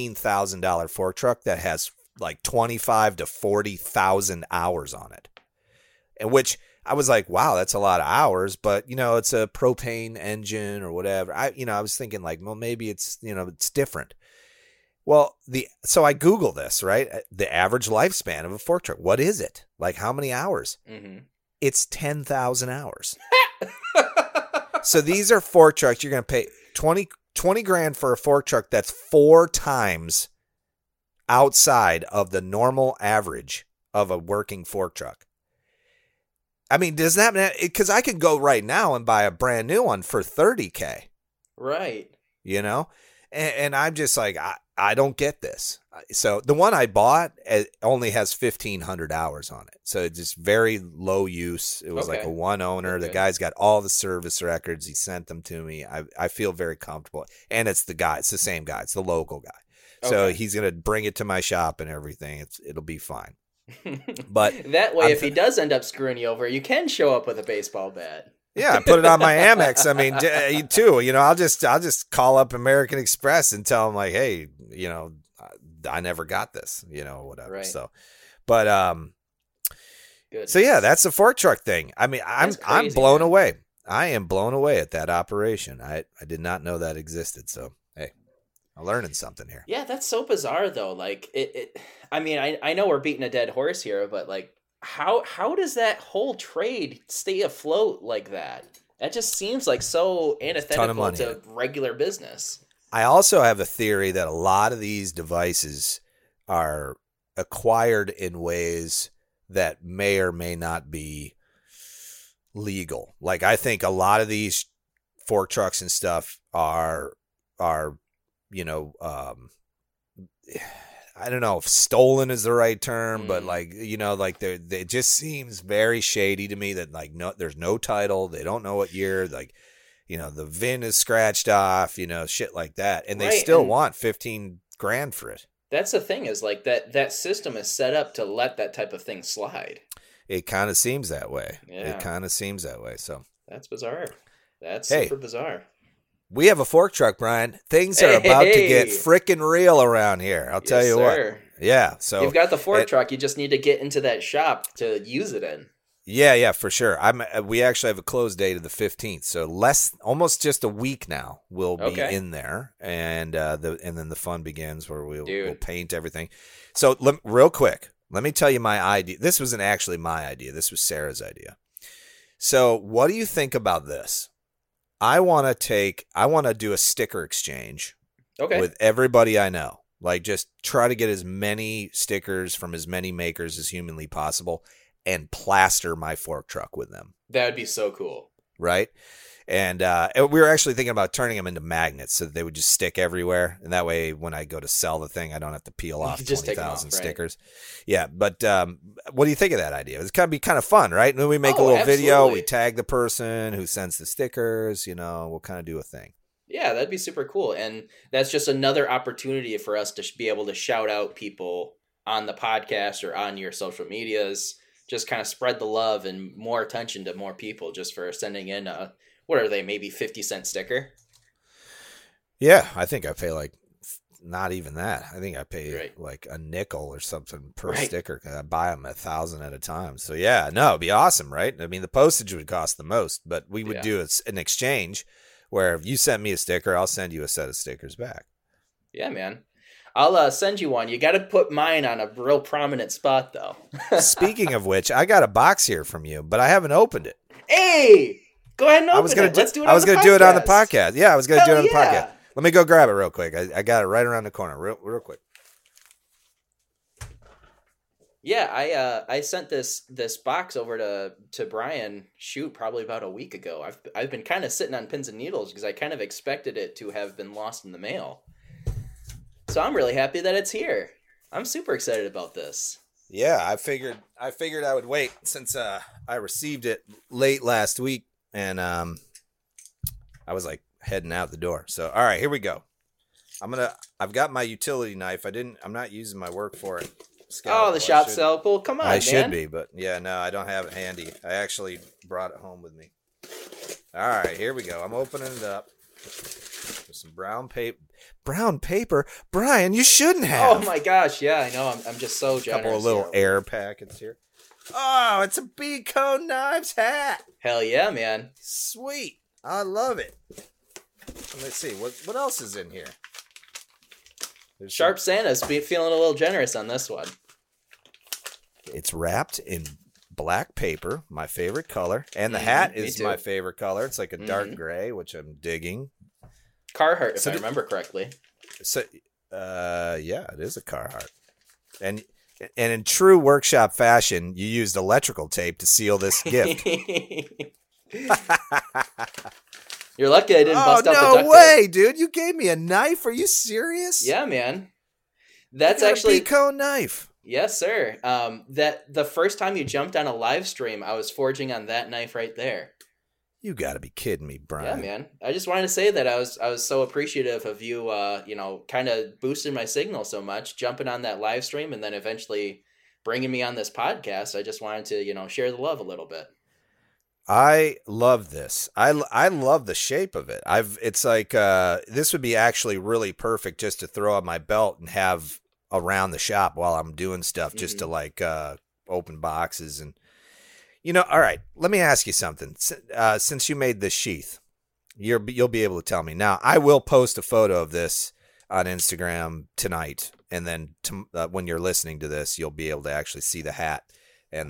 $17,000 fork truck that has like 25 to 40,000 hours on it. And which I was like, wow, that's a lot of hours, but it's a propane engine or whatever. I was thinking like, well, maybe it's, it's different. Well, so I Google this, right? The average lifespan of a fork truck. What is it? Like how many hours? Mm-hmm. It's 10,000 hours. So these are fork trucks. You're going to pay $20,000 for a fork truck that's 4 times outside of the normal average of a working fork truck. I mean, does that mean, because I could go right now and buy a brand new one for $30,000. Right. And I'm just like, I don't get this. So the one I bought only has 1,500 hours on it. So it's just very low use. It was like a one owner. Okay. The guy's got all the service records. He sent them to me. I feel very comfortable. And it's the same guy. It's the local guy. Okay. So he's going to bring it to my shop and everything. It'll be fine. But that way, if he does end up screwing you over, you can show up with a baseball bat. Yeah, I put it on my Amex. I mean, you too. You know, I'll just call up American Express and tell them like, hey, you know, I never got this, you know, whatever. Right. So, but Good. so yeah, that's the fork truck thing. I mean, I'm blown man. away. I am blown away at that operation. I did not know that existed. So hey, I'm learning something here. Yeah, that's so bizarre though. Like it I mean, I know we're beating a dead horse here, but like how does that whole trade stay afloat like that? That just seems like so antithetical to regular business. I also have a theory that a lot of these devices are acquired in ways that may or may not be legal. Like I think a lot of these fork trucks and stuff are you know, I don't know if stolen is the right term, but like, you know, like it just seems very shady to me that like there's no title. They don't know what year, like, you know, the VIN is scratched off, you know, shit like that. And they still want 15 grand for it. That's the thing is like that system is set up to let that type of thing slide. It kind of seems that way. Yeah. It kind of seems that way. So that's bizarre. That's super bizarre. We have a fork truck, Brian. Things are about to get freaking real around here. I'll tell you what. Yeah. So you've got the fork truck. You just need to get into that shop to use it in. Yeah, for sure. We actually have a close date of the 15th, so almost just a week now. We'll be in there, and then the fun begins where we'll paint everything. So real quick, let me tell you my idea. This wasn't actually my idea. This was Sarah's idea. So what do you think about this? I want to do a sticker exchange with everybody I know. Like just try to get as many stickers from as many makers as humanly possible and plaster my fork truck with them. That would be so cool. Right? And we were actually thinking about turning them into magnets so that they would just stick everywhere. And that way, when I go to sell the thing, I don't have to peel off 20,000 stickers. Right? Yeah. But what do you think of that idea? It's going to be kind of fun, right? And then we make a little video. We tag the person who sends the stickers. You know, we'll kind of do a thing. Yeah, that'd be super cool. And that's just another opportunity for us to be able to shout out people on the podcast or on your social medias. Just kind of spread the love and more attention to more people just for sending in what are they, maybe 50-cent sticker? Yeah, I think I pay like not even that. I think I pay like a nickel or something per sticker. I buy them 1,000 at a time. So yeah, no, it'd be awesome, right? I mean, the postage would cost the most, but we would do an exchange where if you send me a sticker, I'll send you a set of stickers back. Yeah, man. I'll send you one. You got to put mine on a real prominent spot, though. Speaking of which, I got a box here from you, but I haven't opened it. Hey, go ahead and open it. Let's do it on the podcast. I was going to do it on the podcast. Yeah, I was going to do it on the podcast. Let me go grab it real quick. I got it right around the corner, real quick. Yeah, I sent this box over to Brian, probably about a week ago. I've been kind of sitting on pins and needles because I kind of expected it to have been lost in the mail. So I'm really happy that it's here. I'm super excited about this. Yeah, I figured I would wait since I received it late last week, and I was like heading out the door. So all right, here we go. I've got my utility knife. I'm not using my work for it. Scalpel. Oh, the shop scalpel. Come on, man. I should be, but yeah, no, I don't have it handy. I actually brought it home with me. All right, here we go. I'm opening it up. With some brown paper. Brown paper? Brian, you shouldn't have. Oh my gosh, yeah, I know. I'm just so generous. A couple of little air packets here. Oh, it's a Bee Cone Knives hat. Hell yeah, man. Sweet. I love it. Let's see. What else is in here? Sharp Santa's feeling a little generous on this one. It's wrapped in black paper, my favorite color. And the hat is my favorite color. It's like a dark gray, which I'm digging. Carhartt, if I remember correctly. So, yeah, it is a Carhartt. And in true workshop fashion, you used electrical tape to seal this gift. You're lucky I didn't bust out the duct tape. No way, dude. You gave me a knife. Are you serious? Yeah, man. That's actually a Bee Cone knife. Yes, sir. That the first time you jumped on a live stream, I was forging on that knife right there. You got to be kidding me, Brian. Yeah, man. I just wanted to say that I was so appreciative of you, kind of boosting my signal so much, jumping on that live stream, and then eventually bringing me on this podcast. I just wanted to, share the love a little bit. I love this. I love the shape of it. It's like this would be actually really perfect just to throw on my belt and have around the shop while I'm doing stuff, just to like open boxes and all right, let me ask you something. Since you made this sheath, you'll be able to tell me. Now, I will post a photo of this on Instagram tonight, and then when you're listening to this, you'll be able to actually see the hat. And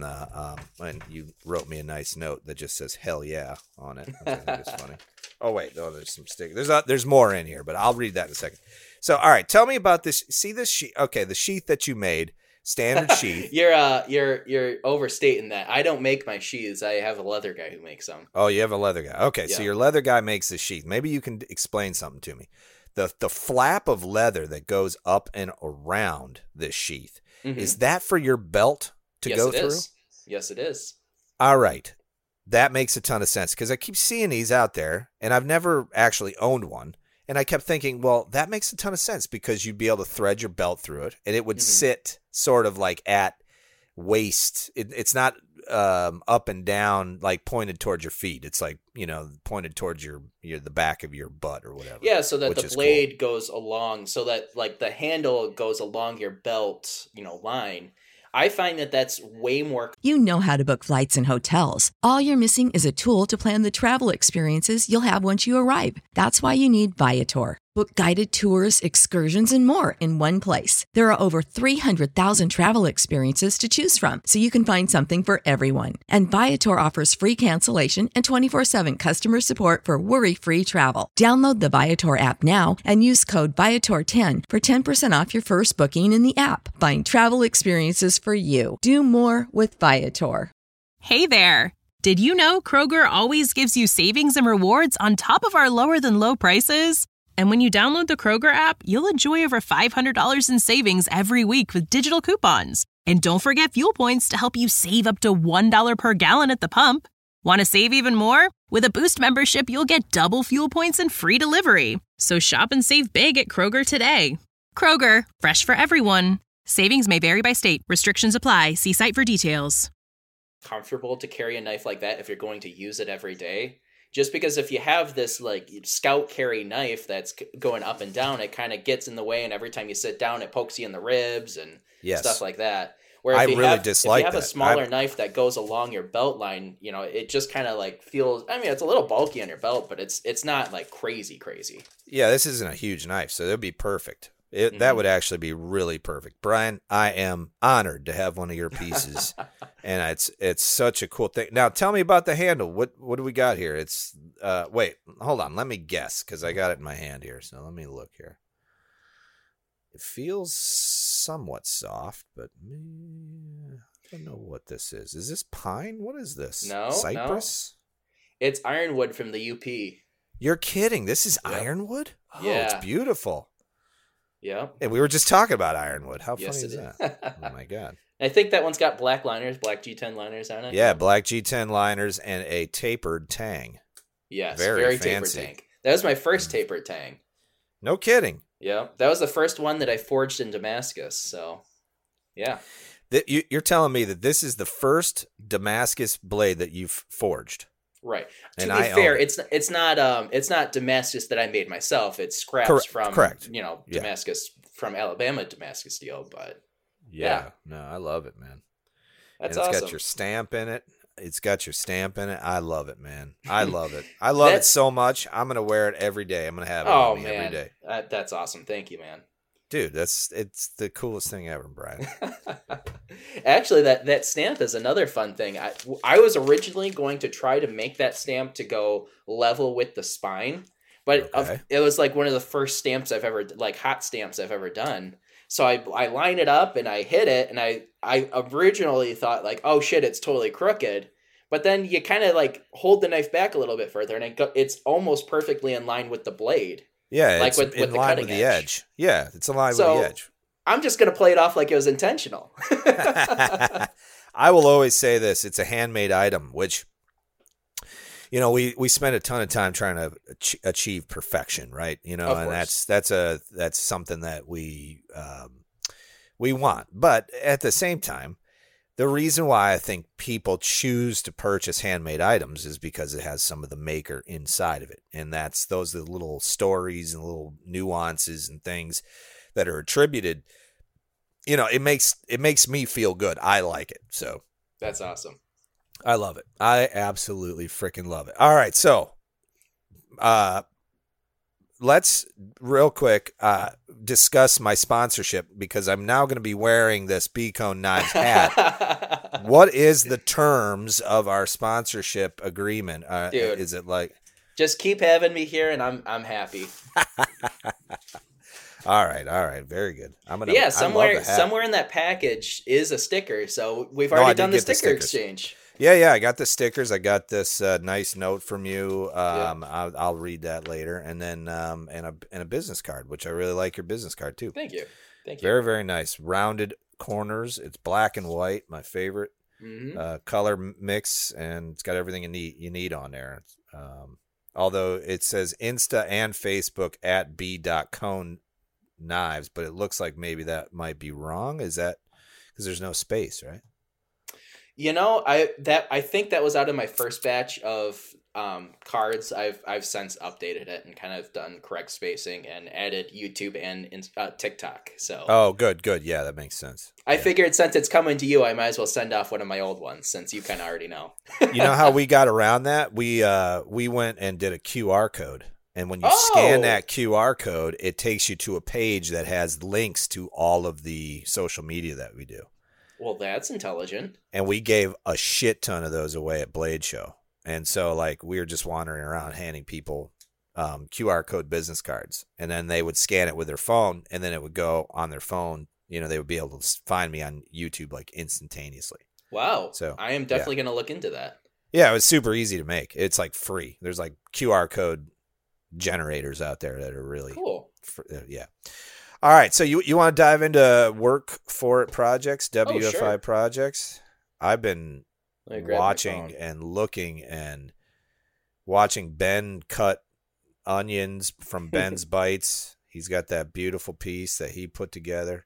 you wrote me a nice note that just says "Hell yeah" on it, which I think is funny. Oh wait, no, there's some stickers. There's more in here, but I'll read that in a second. So, all right, tell me about this. See this sheath? Okay, the sheath that you made. Standard sheath. You're overstating that. I don't make my sheaths. I have a leather guy who makes them. Oh, you have a leather guy. Okay, yeah. So your leather guy makes the sheath. Maybe you can explain something to me. The flap of leather that goes up and around this sheath, is that for your belt to go through? Yes, it is. All right. That makes a ton of sense because I keep seeing these out there, and I've never actually owned one. And I kept thinking, well, that makes a ton of sense because you'd be able to thread your belt through it, and it would sit sort of like at waist. It's not up and down, like pointed towards your feet. It's like, pointed towards the back of your butt or whatever. Yeah, so that the blade goes along, so that like the handle goes along your belt, line. I find that that's way more. You know how to book flights and hotels. All you're missing is a tool to plan the travel experiences you'll have once you arrive. That's why you need Viator. Book guided tours, excursions, and more in one place. There are over 300,000 travel experiences to choose from, so you can find something for everyone. And Viator offers free cancellation and 24/7 customer support for worry-free travel. Download the Viator app now and use code Viator10 for 10% off your first booking in the app. Find travel experiences for you. Do more with Viator. Hey there! Did you know Kroger always gives you savings and rewards on top of our lower than low prices? And when you download the Kroger app, you'll enjoy over $500 in savings every week with digital coupons. And don't forget fuel points to help you save up to $1 per gallon at the pump. Want to save even more? With a Boost membership, you'll get double fuel points and free delivery. So shop and save big at Kroger today. Kroger, fresh for everyone. Savings may vary by state. Restrictions apply. See site for details. Comfortable to carry a knife like that if you're going to use it every day. Just because if you have this like scout carry knife that's going up and down, it kind of gets in the way, and every time you sit down, it pokes you in the ribs and stuff like that. Where if you have a smaller knife that goes along your belt line, it just kind of like feels. I mean, it's a little bulky on your belt, but it's not like crazy. Yeah, this isn't a huge knife, so it'd be perfect. That would actually be really perfect. Brian, I am honored to have one of your pieces, and it's such a cool thing. Now, tell me about the handle. What do we got here? It's wait, hold on. Let me guess because I got it in my hand here. So let me look here. It feels somewhat soft, but I don't know what this is. Is this pine? What is this? No, cypress. No. It's ironwood from the UP. You're kidding. This is ironwood? Oh, yeah. It's beautiful. Yeah. And we were just talking about ironwood. How funny is that? Oh, my God. I think that one's got black liners, black G10 liners on it. Yeah, black G10 liners and a tapered tang. Yes, very tapered tang. That was my first tapered tang. No kidding. Yeah, that was the first one that I forged in Damascus. So, yeah. You're telling me that this is the first Damascus blade that you've forged? Right. To be fair, it's not Damascus that I made myself. It's scraps from Damascus from Alabama Damascus steel. But yeah, no, I love it, man. That's awesome. It's got your stamp in it. I love it, man. I love it. I love it so much. I'm gonna wear it every day. I'm gonna have it on me every day. That's awesome. Thank you, man. Dude, it's the coolest thing ever, Brian. Actually, that stamp is another fun thing. I was originally going to try to make that stamp to go level with the spine, but it was like one of the first stamps I've ever, like hot stamps I've ever done. So I line it up and I hit it, and I originally thought like, oh shit, it's totally crooked. But then you kind of like hold the knife back a little bit further, and it's almost perfectly in line with the blade. Yeah, like it's in line with the edge. Yeah, it's in line with the edge. I'm just going to play it off like it was intentional. I will always say this. It's a handmade item, which, we spend a ton of time trying to achieve perfection, right? And that's something that we want. But at the same time, The reason why I think people choose to purchase handmade items is because it has some of the maker inside of it. And those are the little stories and little nuances and things that are attributed. It makes me feel good. I like it. So that's awesome. I love it. I absolutely freaking love it. All right. So, let's real quick discuss my sponsorship, because I'm now going to be wearing this B-Cone Knives hat. What is the terms of our sponsorship agreement? Dude, is it like just keep having me here and I'm happy. All right, very good. Somewhere in that package is a sticker, so we've already done the sticker exchange. Yeah, I got the stickers. I got this nice note from you. I'll read that later, and then and a business card, which I really like your business card too. Thank you. Very, very nice. Rounded corners. It's black and white, my favorite color mix, and it's got everything you need on there. Although it says Insta and Facebook at b.cone knives, but it looks like maybe that might be wrong. Is that because there's no space, right? I think that was out of my first batch of cards. I've since updated it and kind of done correct spacing and added YouTube and TikTok. So good. Yeah, that makes sense. I figured since it's coming to you, I might as well send off one of my old ones, since you kind of already know. You know how we got around that? We went and did a QR code. And when you scan that QR code, it takes you to a page that has links to all of the social media that we do. Well, that's intelligent. And we gave a shit ton of those away at Blade Show. And so, we were just wandering around handing people QR code business cards. And then they would scan it with their phone, and then it would go on their phone. They would be able to find me on YouTube, instantaneously. Wow. So I am definitely going to look into that. Yeah, it was super easy to make. It's, free. There's, QR code generators out there that are really cool. Yeah. All right, so you want to dive into Work For It projects, WFI sure. projects? I've been watching and looking and watching Ben cut onions from Ben's Bites. He's got that beautiful piece that he put together.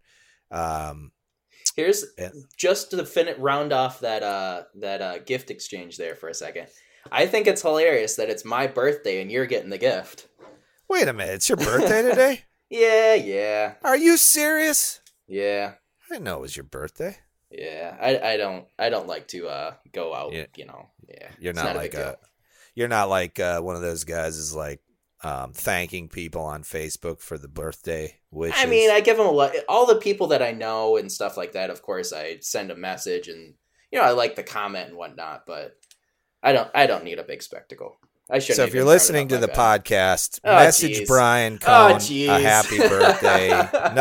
Here's just to round off that gift exchange there for a second. I think it's hilarious that it's my birthday and you're getting the gift. Wait a minute, it's your birthday today? Yeah. Are you serious? Yeah. I didn't know it was your birthday. Yeah, I don't like to go out. Yeah. Yeah. You're not like one of those guys is thanking people on Facebook for the birthday wishes. I mean, I give them all the people that I know and stuff like that. Of course, I send a message and I like the comment and whatnot, but I don't need a big spectacle. I shouldn't. So if you're listening to the podcast, message Brian Cone a happy birthday.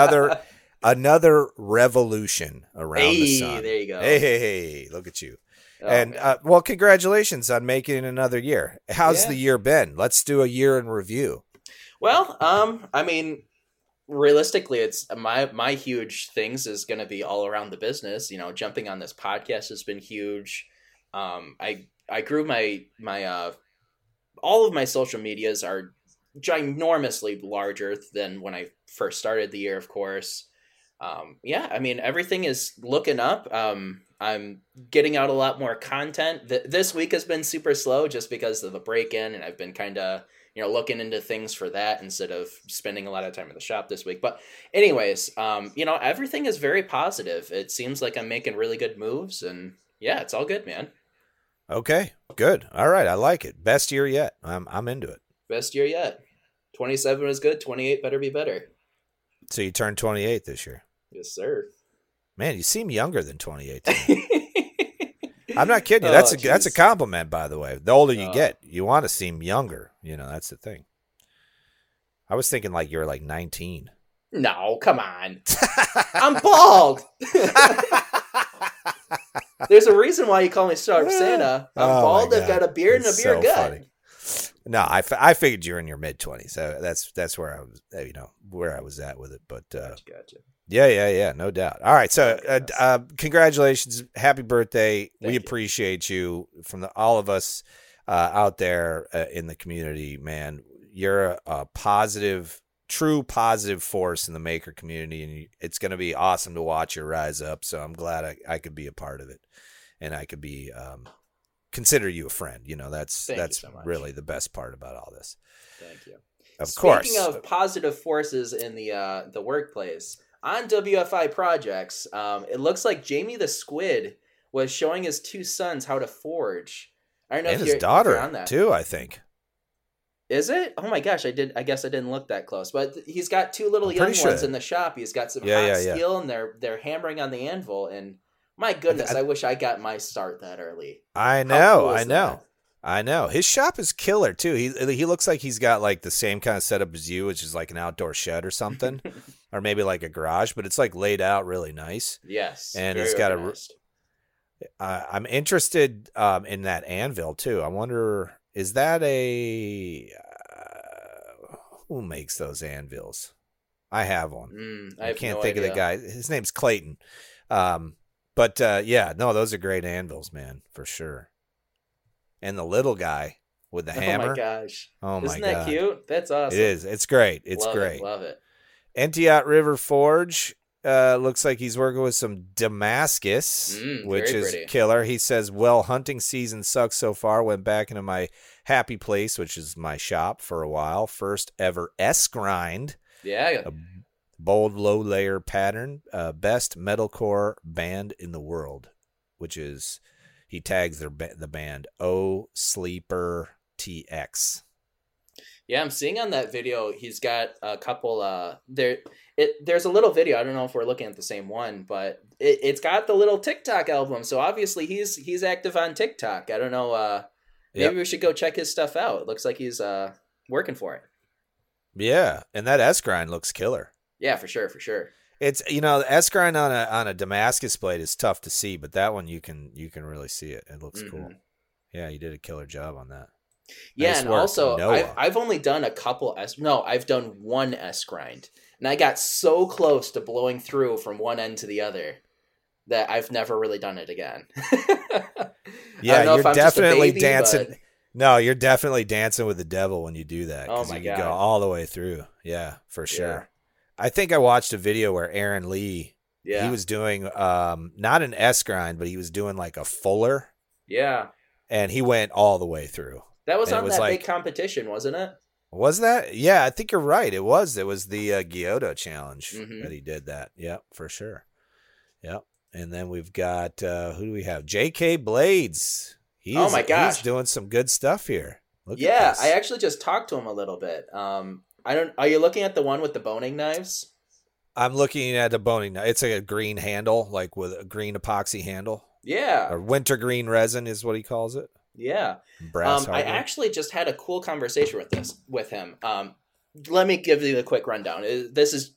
Another revolution around the sun. There you go. Hey, look at you. And well, congratulations on making another year. How's the year been? Let's do a year in review. Well, I mean, realistically, it's my huge things is going to be all around the business. Jumping on this podcast has been huge. I grew my all of my social medias are ginormously larger than when I first started the year, of course. I mean, everything is looking up. I'm getting out a lot more content. This week has been super slow just because of the break-in, and I've been kind of, looking into things for that instead of spending a lot of time in the shop this week. But anyways, everything is very positive. It seems like I'm making really good moves, and yeah, it's all good, man. Okay, good. All right, I like it. Best year yet. I'm into it. Best year yet. 27 was good. 28 better be better. So you turned 28 this year. Yes, sir. Man, you seem younger than 28. I'm not kidding you. That's a compliment, by the way. The older you get, you want to seem younger. That's the thing. I was thinking you're 19. No, come on. I'm bald. There's a reason why you call me Sharp Santa. I'm bald. I've got a beard and a beer gut. Funny. No, I figured you're in your mid-20s. So that's where I was, where I was at with it. But gotcha. Yeah, no doubt. All right, so congratulations, happy birthday. We appreciate you from all of us out there in the community, man. You're a positive true positive force in the maker community, and it's going to be awesome to watch you rise up. So I'm glad I could be a part of it, and I could be consider you a friend. That's so really the best part about all this. Thank you. Of course. Speaking of positive forces in the workplace, on WFI projects, it looks like Jamie the Squid was showing his 2 sons how to forge. I don't know and if his daughter on that too, I think. Is it? Oh my gosh, I guess I didn't look that close. But he's got 2 little young ones in the shop. He's got some hot steel, and they're hammering on the anvil. And my goodness, I wish I got my start that early. I know. His shop is killer too. He looks like he's got like the same kind of setup as you, which is like an outdoor shed or something, or maybe like a garage, but it's like laid out really nice. Yes, and it's got I'm interested in that anvil too. I wonder, is that who makes those anvils? I have one. I can't think of the guy. His name's Clayton. But those are great anvils, man, for sure. And the little guy with the hammer. Oh my gosh. Oh my God. Isn't that cute? That's awesome. It is. It's great. Love it. Entiat River Forge looks like he's working with some Damascus, which is pretty. Killer. He says, well, hunting season sucks so far. Went back into my happy place, which is my shop for a while. First ever S-Grind. Yeah. A bold low layer pattern. Best metalcore band in the world, which is... He tags the band O Sleeper TX. Yeah, I'm seeing on that video he's got a couple. There's a little video. I don't know if we're looking at the same one, but it's got the little TikTok album. So obviously he's active on TikTok. I don't know. Maybe we should go check his stuff out. It looks like he's working for it. Yeah, and that S-Grind looks killer. Yeah, for sure. It's the S-Grind on a Damascus blade is tough to see, but that one you can really see it. It looks cool. Yeah, you did a killer job on that. Yeah, nice and work, also I've only done a couple I've done one S-Grind, and I got so close to blowing through from one end to the other that I've never really done it again. Yeah, you're definitely dancing. But... No, you're definitely dancing with the devil when you do that. Oh my God, you go all the way through. Yeah, for sure. Yeah. I think I watched a video where Aaron Lee, he was doing not an S-Grind, but he was doing like a Fuller. Yeah. And he went all the way through. That was on that big competition, wasn't it? Was that? Yeah, I think you're right. It was. It was the Gyoto challenge that he did that. Yep, for sure. Yep. And then we've got, who do we have? JK Blades. Oh my gosh. He's doing some good stuff here. Look at this. I actually just talked to him a little bit. Are you looking at the one with the boning knives? I'm looking at a boning knife. It's like a green handle, like with a green epoxy handle. Yeah. Or wintergreen resin is what he calls it. Yeah. Brass I actually just had a cool conversation with him. Let me give you the quick rundown. This is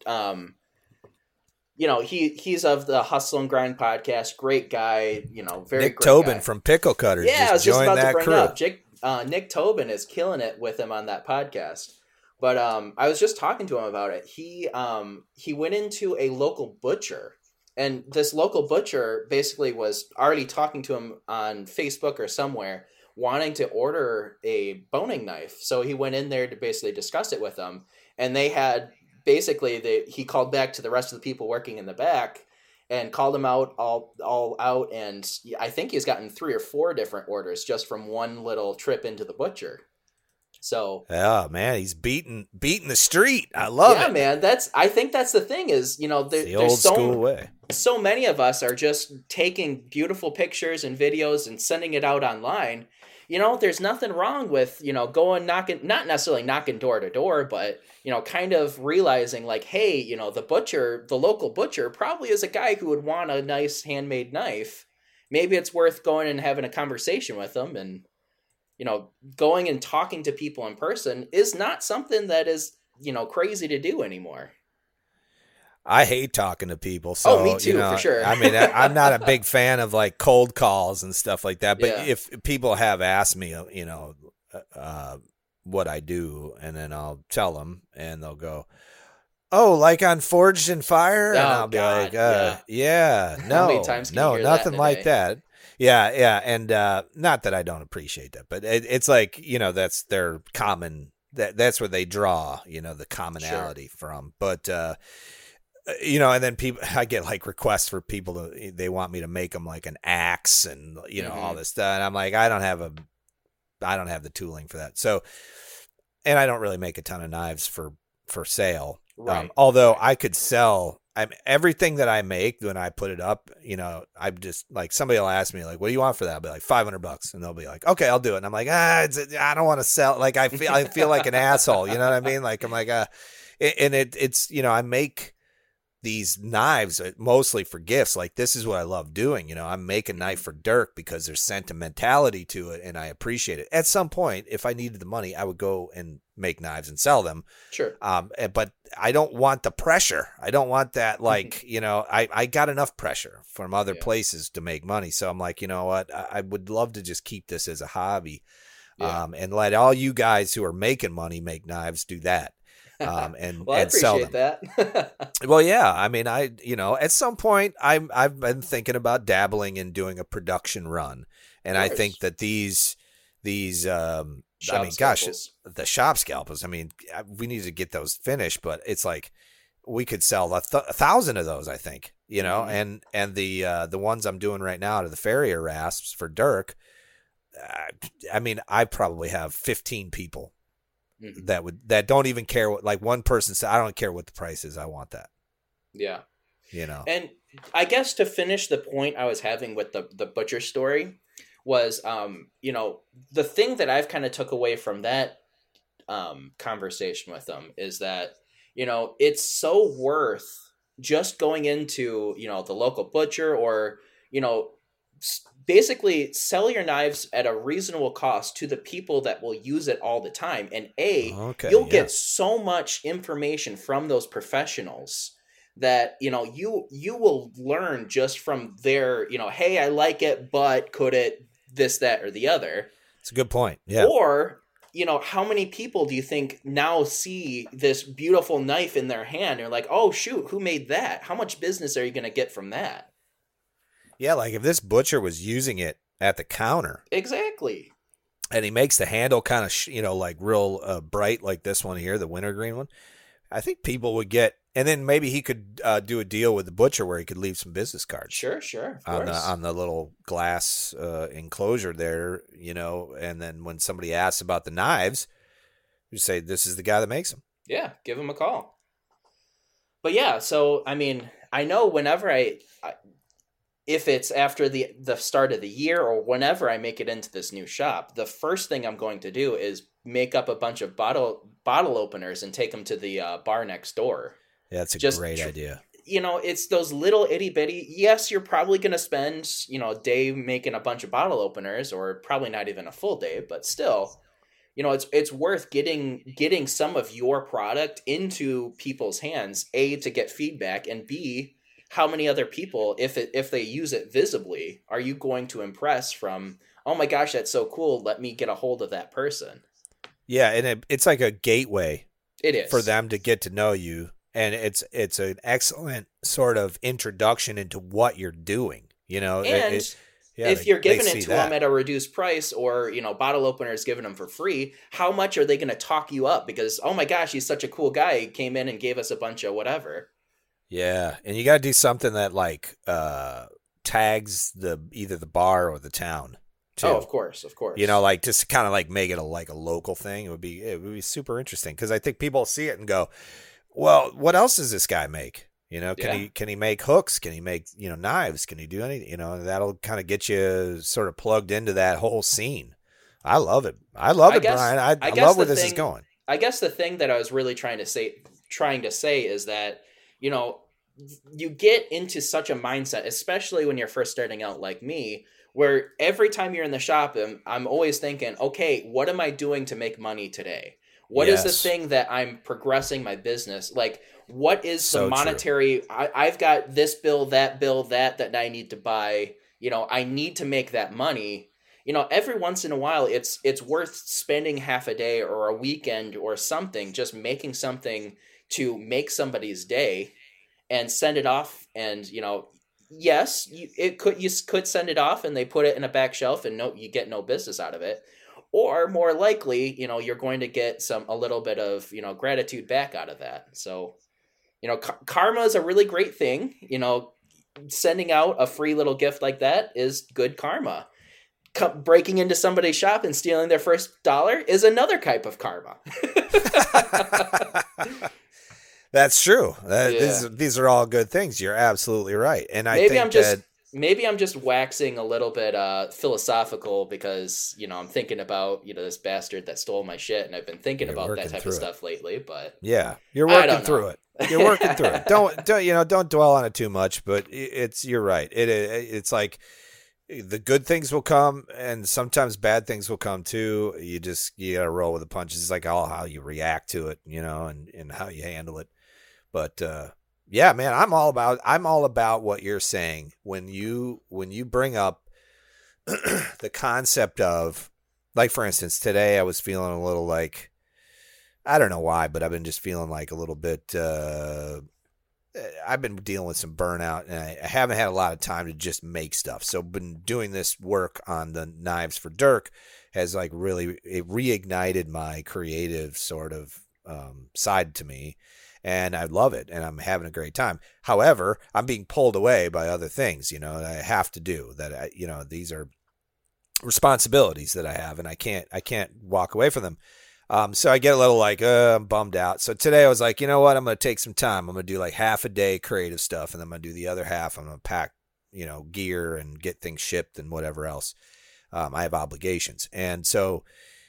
he's of the Hustle and Grind podcast. Great guy, very Nick great Tobin guy. From Pickle Cutters. Yeah, I was just about to bring crew. up. Nick Tobin is killing it with him on that podcast. But I was just talking to him about it. He went into a local butcher, and this local butcher basically was already talking to him on Facebook or somewhere, wanting to order a boning knife. So he went in there to basically discuss it with them, and they had he called back to the rest of the people working in the back and called them out all out, and I think he's gotten 3 or 4 different orders just from one little trip into the butcher. So yeah, man, he's beating the street. I love it. Yeah, man. I think that's the thing is, the old school way. So many of us are just taking beautiful pictures and videos and sending it out online. There's nothing wrong with, going not necessarily knocking door to door, but, kind of realizing like, hey, the local butcher probably is a guy who would want a nice handmade knife. Maybe it's worth going and having a conversation with them, and going and talking to people in person is not something that is, crazy to do anymore. I hate talking to people. So, me too, for sure. I mean, I'm not a big fan of like cold calls and stuff like that. But if people have asked me, what I do, and then I'll tell them, and they'll go, "Oh, like on Forged in Fire," and I'll be like, "Yeah, no, how many times can you hear nothing that like that." Yeah, and not that I don't appreciate that, but it's like that's their common that's where they draw, the commonality from. But and then I get like requests for people they want me to make them like an axe and all this stuff, and I'm like, I don't have the tooling for that. So, and I don't really make a ton of knives for sale. Right. Although I could sell everything that I make when I put it up, I'm just like, somebody will ask me like, what do you want for that? I'll be like $500, and they'll be like, okay, I'll do it. And I'm like, I don't want to sell. Like I feel like an asshole. You know what I mean? Like I'm like, and it's I make these knives mostly for gifts. Like this is what I love doing. I make a knife for Dirk because there's sentimentality to it, and I appreciate it. At some point, if I needed the money, I would go and make knives and sell them. Sure. But I don't want the pressure. I don't want that. Like, I got enough pressure from other places to make money. So I'm like, you know what? I would love to just keep this as a hobby, and let all you guys who are making money make knives do that. And well, I and sell appreciate them. that. Well, yeah. I mean, at some point, I've been thinking about dabbling in doing a production run, and I think that these Scalpels. The shop scalpels. I mean, we need to get those finished, but it's like we could sell 1,000 of those, I think. And the ones I'm doing right now to the Farrier rasps for Dirk. I mean, I probably have 15 people that don't even care what, like one person said, I don't care what the price is. I want that. Yeah. And I guess to finish the point I was having with the butcher story was, the thing that I've kind of took away from that conversation with them is that, it's so worth just going into, the local butcher or, basically sell your knives at a reasonable cost to the people that will use it all the time. And you'll get so much information from those professionals that, you will learn just from their, hey, I like it, but could it this, that, or the other. It's a good point. Yeah. Or, how many people do you think now see this beautiful knife in their hand? You're like, oh shoot, who made that? How much business are you going to get from that? Yeah, like if this butcher was using it at the counter. Exactly. And he makes the handle kind of, like real bright like this one here, the wintergreen one. I think people would get, and then maybe he could do a deal with the butcher where he could leave some business cards. Sure. On the little glass enclosure there, and then when somebody asks about the knives, you say, this is the guy that makes them. Yeah, give him a call. But yeah, so, I mean, I know whenever if it's after the start of the year or whenever I make it into this new shop, the first thing I'm going to do is make up a bunch of bottle openers and take them to the bar next door. Yeah, that's a great idea. It's those little itty bitty. Yes, you're probably going to spend, a day making a bunch of bottle openers, or probably not even a full day, but still, it's worth getting some of your product into people's hands, A, to get feedback, and B, how many other people, if they use it visibly, are you going to impress from, oh my gosh, that's so cool, let me get a hold of that person. Yeah, and it's like a gateway. It is. For them to get to know you, and it's an excellent sort of introduction into what you're doing, And if you're giving it to them at a reduced price, or, bottle openers giving them for free, how much are they going to talk you up? Because, oh my gosh, he's such a cool guy, he came in and gave us a bunch of whatever. Yeah, and you got to do something that like tags either the bar or the town too. Oh, of course. Like just kind of like make it a local thing. It would be super interesting because I think people see it and go, "Well, what else does this guy make? Can he make hooks? Can he make knives? Can he do anything? That'll kind of get you sort of plugged into that whole scene." I love it. Brian. I love where this is going. I guess the thing that I was really trying to say is that, you get into such a mindset, especially when you're first starting out like me, where every time you're in the shop, I'm always thinking, okay, what am I doing to make money today? What is the thing that I'm progressing my business? Like, what is the monetary? I've got this bill, that I need to buy. I need to make that money. Every once in a while, it's worth spending half a day or a weekend or something, just making something to make somebody's day and send it off. And, yes, you could send it off and they put it in a back shelf and you get no business out of it. or more likely, you're going to get a little bit of, gratitude back out of that. So, karma is a really great thing. Sending out a free little gift like that is good karma. Breaking into somebody's shop and stealing their first dollar is another type of karma. That's true. These are all good things. You're absolutely right. And maybe I'm just waxing a little bit philosophical because, I'm thinking about, this bastard that stole my shit, and I've been thinking about that type of stuff lately, but yeah, you're working through it. You're working through it. Don't dwell on it too much, but you're right. It's like the good things will come and sometimes bad things will come too. You gotta roll with the punches. It's like how you react to it, and how you handle it. But, yeah, man, I'm all about what you're saying when you bring up the concept of, like, for instance, today I was feeling a little like, I don't know why, but I've been just feeling like a little bit, I've been dealing with some burnout, and I haven't had a lot of time to just make stuff. So been doing this work on the knives for Dirk has like really reignited my creative sort of side to me. And I love it, and I'm having a great time. However, I'm being pulled away by other things, that I have to do. These are responsibilities that I have, and I can't walk away from them. So I get a little like, I'm bummed out. So today I was like, you know what? I'm going to take some time. I'm going to do like half a day creative stuff, and then I'm going to do the other half. I'm going to pack, gear and get things shipped and whatever else. I have obligations, and so,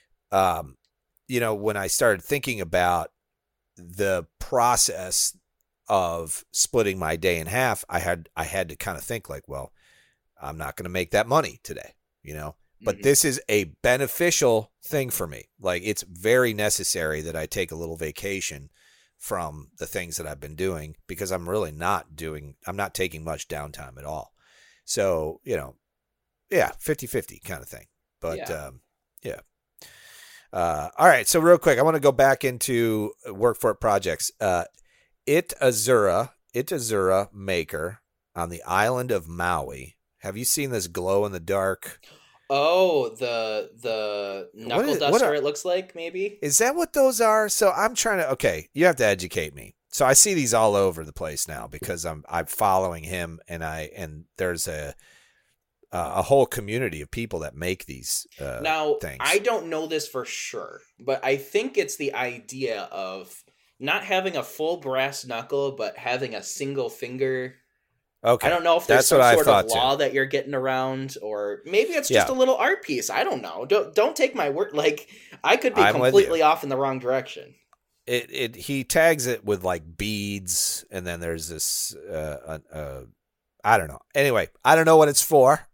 when I started thinking about the process of splitting my day in half, I had to kind of think like, well, I'm not going to make that money today, but this is a beneficial thing for me. Like, it's very necessary that I take a little vacation from the things that I've been doing, because I'm really I'm not taking much downtime at all. So, 50-50 kind of thing. But yeah. All right, so real quick, I want to go back into Work For It projects. It Azura maker on the island of Maui. Have you seen this glow in the dark? Oh, the knuckle duster. It looks like, maybe. Is that what those are? So I'm trying to. Okay, you have to educate me. So I see these all over the place now because I'm following him, and there's a whole community of people that make these things. I don't know this for sure, but I think it's the idea of not having a full brass knuckle, but having a single finger. Okay. I don't know if there's some sort of law that you're getting around, or maybe it's just a little art piece. I don't know. Don't take my word. Like, I could be completely off in the wrong direction. He tags it with like beads, and then there's this I don't know. Anyway, I don't know what it's for.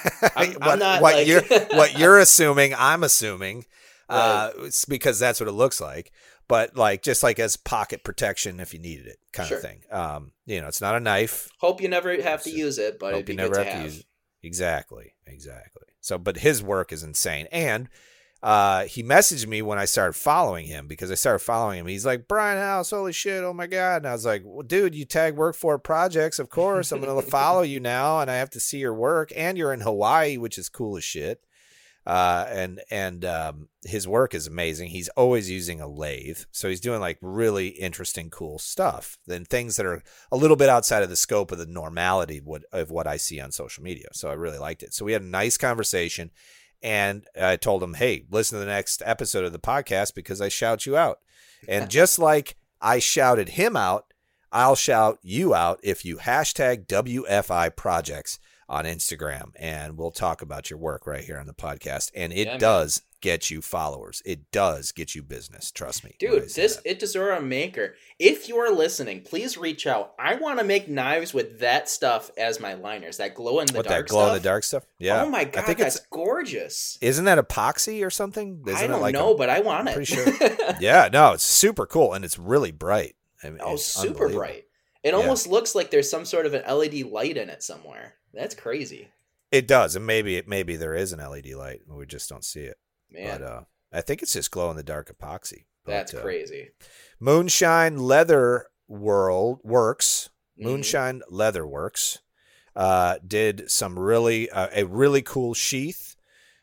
What you're assuming, I'm assuming, it's because that's what it looks like. But like, just like as pocket protection if you needed it, kind of thing. It's not a knife. Hope you never have to use it, but it'd be good to have. Use it. Exactly. So, but his work is insane, and he messaged me when I started following him, because I started following him. He's like, Brian House, holy shit, oh my God. And I was like, well, dude, you tag Work For It projects, of course. I'm going to follow you now, and I have to see your work. And you're in Hawaii, which is cool as shit. And his work is amazing. He's always using a lathe. So he's doing like really interesting, cool stuff. Then things that are a little bit outside of the scope of the normality of what I see on social media. So I really liked it. So we had a nice conversation. And I told him, hey, listen to the next episode of the podcast because I shout you out. And just like I shouted him out, I'll shout you out if you hashtag WFI projects on Instagram. And we'll talk about your work right here on the podcast. And it does get you followers. It does get you business. Trust me. Dude, this It Azura maker, if you are listening, please reach out. I want to make knives with that stuff as my liners. That glow in the dark stuff. That glow in the dark stuff? Yeah. Oh my God, that's gorgeous. Isn't that epoxy or something? I don't know, but I want it. Pretty sure. Yeah, no, it's super cool, and it's really bright. I mean, super bright. It almost looks like there's some sort of an LED light in it somewhere. That's crazy. It does, and maybe there is an LED light, and we just don't see it. Man. But I think it's just glow in the dark epoxy. That's crazy. Moonshine Leather Works. Moonshine Leather Works did some a really cool sheath.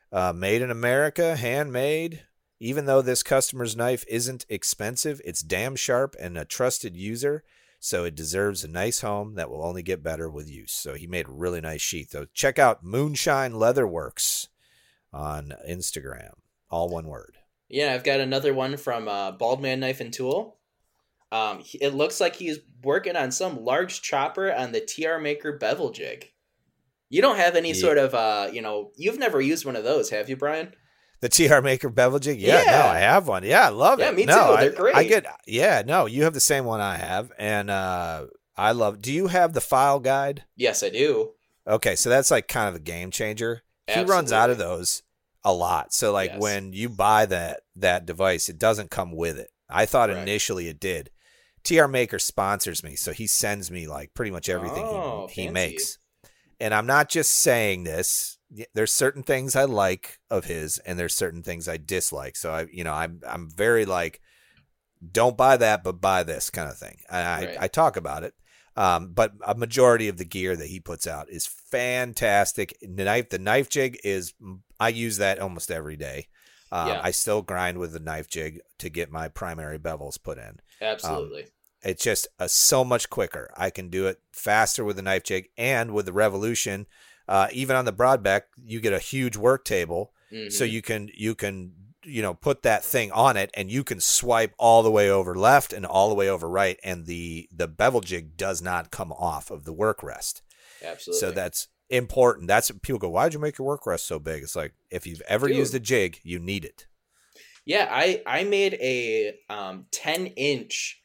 Made in America, handmade. Even though this customer's knife isn't expensive, it's damn sharp and a trusted user, so it deserves a nice home that will only get better with use. So he made a really nice sheath. So check out Moonshine Leatherworks on Instagram. All one word. Yeah, I've got another one from Baldman Knife and Tool. It looks like he's working on some large chopper on the TR Maker bevel jig. You don't have any sort of, you've never used one of those, have you, Brian? The TR Maker bevel jig? Yeah, no, I have one. Yeah, I love it. Yeah, me too. They're great. You have the same one I have, and I love. Do you have the file guide? Yes, I do. Okay, so that's like kind of a game changer. Absolutely. He runs out of those a lot. So like when you buy that device, it doesn't come with it. I thought initially it did. TR Maker sponsors me, so he sends me like pretty much everything he makes. And I'm not just saying this. There's certain things I like of his, and there's certain things I dislike. So I'm very like, don't buy that, but buy this kind of thing. And I talk about it. But a majority of the gear that he puts out is fantastic. The knife jig I use that almost every day. I still grind with the knife jig to get my primary bevels put in. Absolutely. It's just so much quicker. I can do it faster with the knife jig, and with the Revolution. Even on the Broadbeck, you get a huge work table, so you can put that thing on it, and you can swipe all the way over left and all the way over right, and the bevel jig does not come off of the work rest. Absolutely. So that's important. That's what people go, why'd you make your work rest so big? It's like, if you've ever used a jig, you need it. Yeah, I made a 10-inch.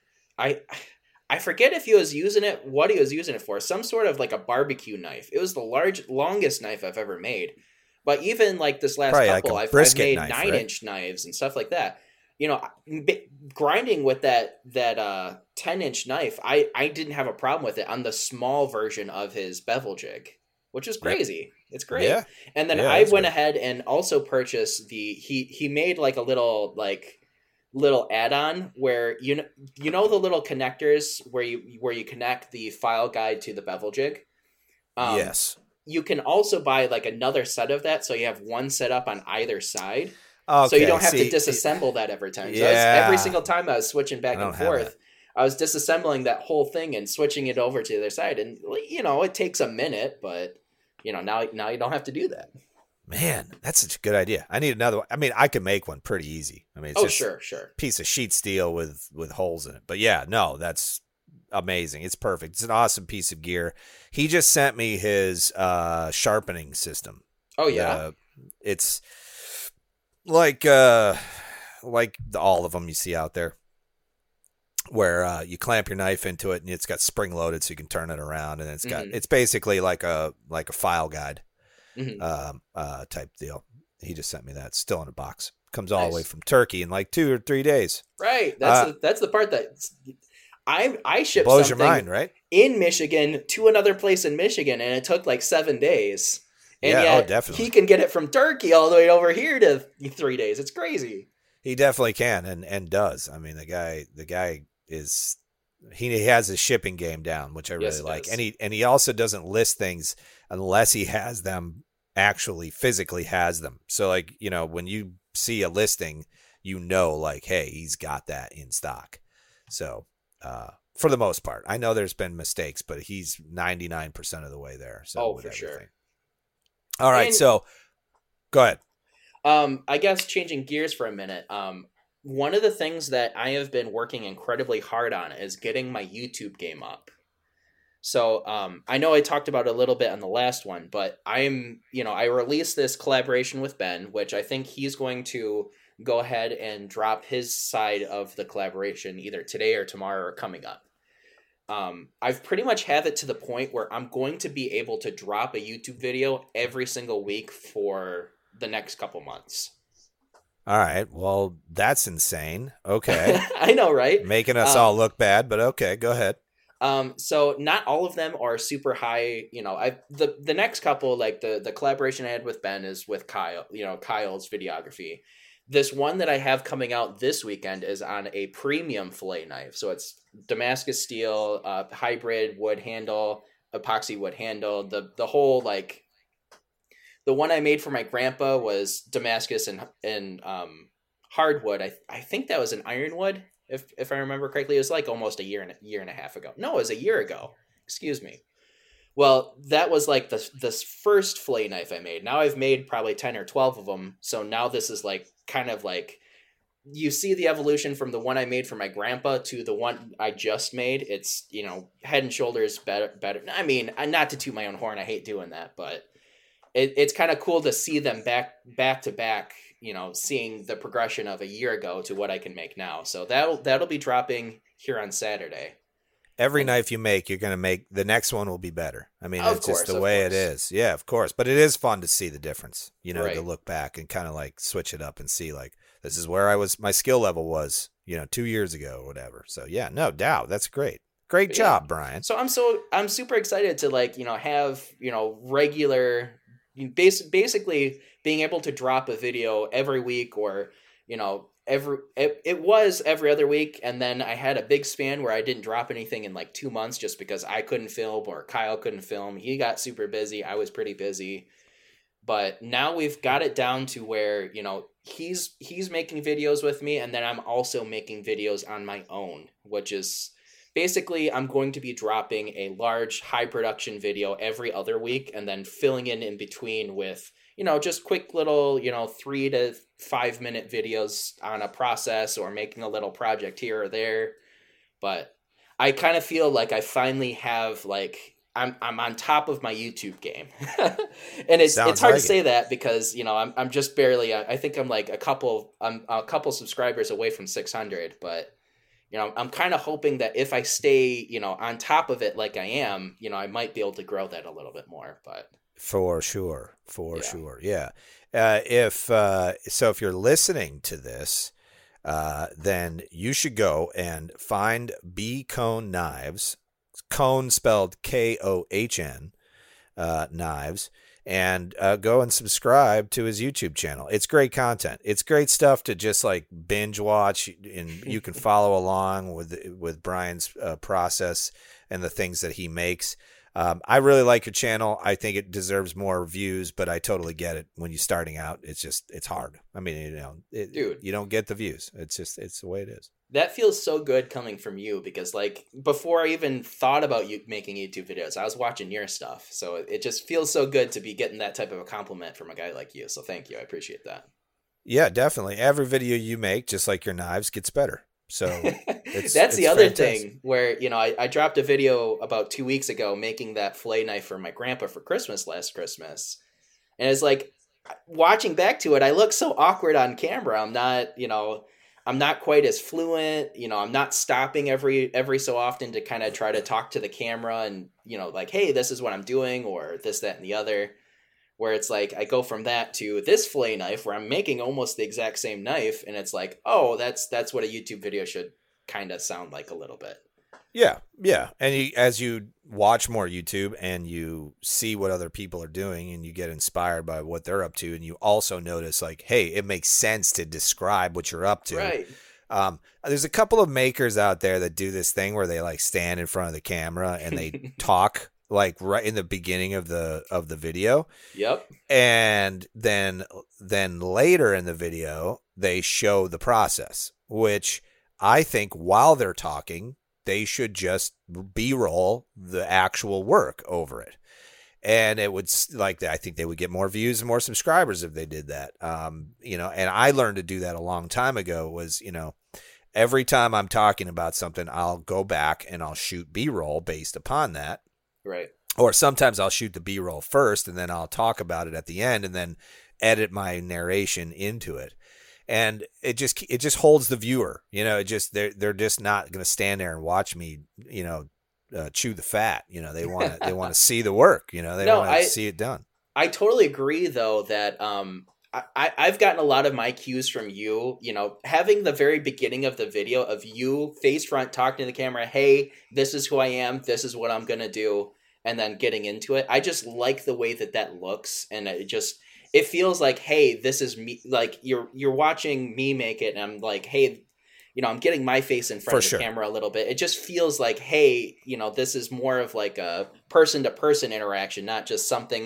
I forget if he was using it, what he was using it for. Some sort of like a barbecue knife. It was the longest knife I've ever made. But even like this last couple, I've made 9-inch knives and stuff like that. Grinding with that 10-inch knife, I didn't have a problem with it on the small version of his bevel jig, which is crazy. Yep. It's great. Yeah. And then I went ahead and also purchased he made like a little add-on where you know the little connectors where you connect the file guide to the bevel jig. Yes. You can also buy like another set of that, so you have one set up on either side. Okay, so you don't have to disassemble that every time. So every single time I was switching back and forth, I was disassembling that whole thing and switching it over to the other side. And it takes a minute, but now you don't have to do that. Man, that's such a good idea. I need another one. I mean, I could make one pretty easy. I mean, it's sure. Piece of sheet steel with holes in it. But yeah, no, that's amazing. It's perfect. It's an awesome piece of gear. He just sent me his sharpening system. Oh yeah. It's like all of them you see out there, where you clamp your knife into it and it's got spring loaded so you can turn it around, and it's basically like a file guide. Type deal. He just sent me that. It's still in a box. Comes all the way from Turkey in like 2 or 3 days. Right. That's the part that I shipped blows something your mind, right? In Michigan to another place in Michigan, and it took like 7 days. And yet definitely. He can get it from Turkey all the way over here to 3 days. It's crazy. He definitely can and does. I mean, the guy is he has his shipping game down, which I really like. And he also doesn't list things unless he has them, actually physically has them. So like, when you see a listing, like, hey, he's got that in stock. So for the most part, I know there's been mistakes, but he's 99% of the way there. So for sure. All right. So go ahead. I guess changing gears for a minute. One of the things that I have been working incredibly hard on is getting my YouTube game up. So I know I talked about it a little bit on the last one, but I released this collaboration with Ben, which I think he's going to go ahead and drop his side of the collaboration either today or tomorrow or coming up. I've pretty much have it to the point where I'm going to be able to drop a YouTube video every single week for the next couple months. All right. Well, that's insane. Okay. I know, right? Making us all look bad, but okay, go ahead. So not all of them are super high. The next couple, like the collaboration I had with Ben is with Kyle, Kyle's videography. This one that I have coming out this weekend is on a premium fillet knife. So it's Damascus steel, hybrid wood handle, epoxy wood handle, the whole like The one I made for my grandpa was Damascus and hardwood. I think that was an ironwood, if I remember correctly. It was like almost a year and a half ago. No, it was a year ago. Excuse me. Well, that was like this first fillet knife I made. Now I've made probably 10 or 12 of them. So now this is like kind of like, you see the evolution from the one I made for my grandpa to the one I just made. It's, you know, head and shoulders better. I mean, not to toot my own horn. I hate doing that, but it's kind of cool to see them back to back, you know, seeing the progression of a year ago to what I can make now. So that'll be dropping here on Saturday. Every knife you make, you're going to make the next one will be better. I mean, it's just the way it is. Yeah, of course. But it is fun to see the difference, you know, to look back and kind of like switch it up and see like, this is where my skill level was, you know, 2 years ago or whatever. So yeah, no doubt. That's great. Great job, Brian. So I'm super excited to like, you know, have, you know, regular, basically being able to drop a video every week, or, you know, it was every other week. And then I had a big span where I didn't drop anything in like 2 months just because I couldn't film or Kyle couldn't film. He got super busy. I was pretty busy. But now we've got it down to where, you know, he's making videos with me, and then I'm also making videos on my own, which is basically I'm going to be dropping a large high production video every other week and then filling in between with, you know, just quick little, you know, 3 to 5 minute videos on a process or making a little project here or there. But I kind of feel like I finally have like, I'm on top of my YouTube game. And it's hard to say that because, you know, I'm just barely, I think I'm like a couple subscribers away from 600, but, you know, I'm kind of hoping that if I stay, you know, on top of it like I am, you know, I might be able to grow that a little bit more, but. For sure. Yeah. If you're listening to this, then you should go and find B Kohn Knives, Kohn spelled Kohn, knives, and go and subscribe to his YouTube channel. It's great content. It's great stuff to just like binge watch, and you can follow along with Brian's process and the things that he makes. I really like your channel. I think it deserves more views, but I totally get it. When you're starting out, it's hard. I mean, you know, dude, you don't get the views. It's the way it is. That feels so good coming from you because like before I even thought about you making YouTube videos, I was watching your stuff. So it just feels so good to be getting that type of a compliment from a guy like you. So thank you. I appreciate that. Yeah, definitely. Every video you make, just like your knives, gets better. So that's the other thing where, you know, I dropped a video about 2 weeks ago making that fillet knife for my grandpa for Christmas last Christmas. And it's like watching back to it, I look so awkward on camera. I'm not quite as fluent, you know, I'm not stopping every so often to kind of try to talk to the camera and, you know, like, hey, this is what I'm doing or this, that, and the other. Where it's like, I go from that to this fillet knife where I'm making almost the exact same knife. And it's like, oh, that's what a YouTube video should kind of sound like a little bit. Yeah. And as you watch more YouTube and you see what other people are doing and you get inspired by what they're up to, and you also notice like, hey, it makes sense to describe what you're up to. Right. There's a couple of makers out there that do this thing where they like stand in front of the camera and they talk like right in the beginning of the video. Yep. And then later in the video, they show the process, which I think while they're talking, they should just B-roll the actual work over it. And it would like, I think they would get more views and more subscribers if they did that. You know, and I learned to do that a long time ago was, you know, every time I'm talking about something, I'll go back and I'll shoot B-roll based upon that. Right. Or sometimes I'll shoot the B-roll first and then I'll talk about it at the end and then edit my narration into it. And it just holds the viewer, you know, they're just not going to stand there and watch me, you know, chew the fat, you know, they want to see the work, you know, they want to see it done. I totally agree though that, I've gotten a lot of my cues from you, you know, having the very beginning of the video of you face front talking to the camera, hey, this is who I am, this is what I'm going to do, and then getting into it. I just like the way that looks, and it feels like, hey, this is me, like you're watching me make it, and I'm like, hey, you know, I'm getting my face in front of the camera a little bit. It just feels like, hey, you know, this is more of like a person-to-person interaction, not just something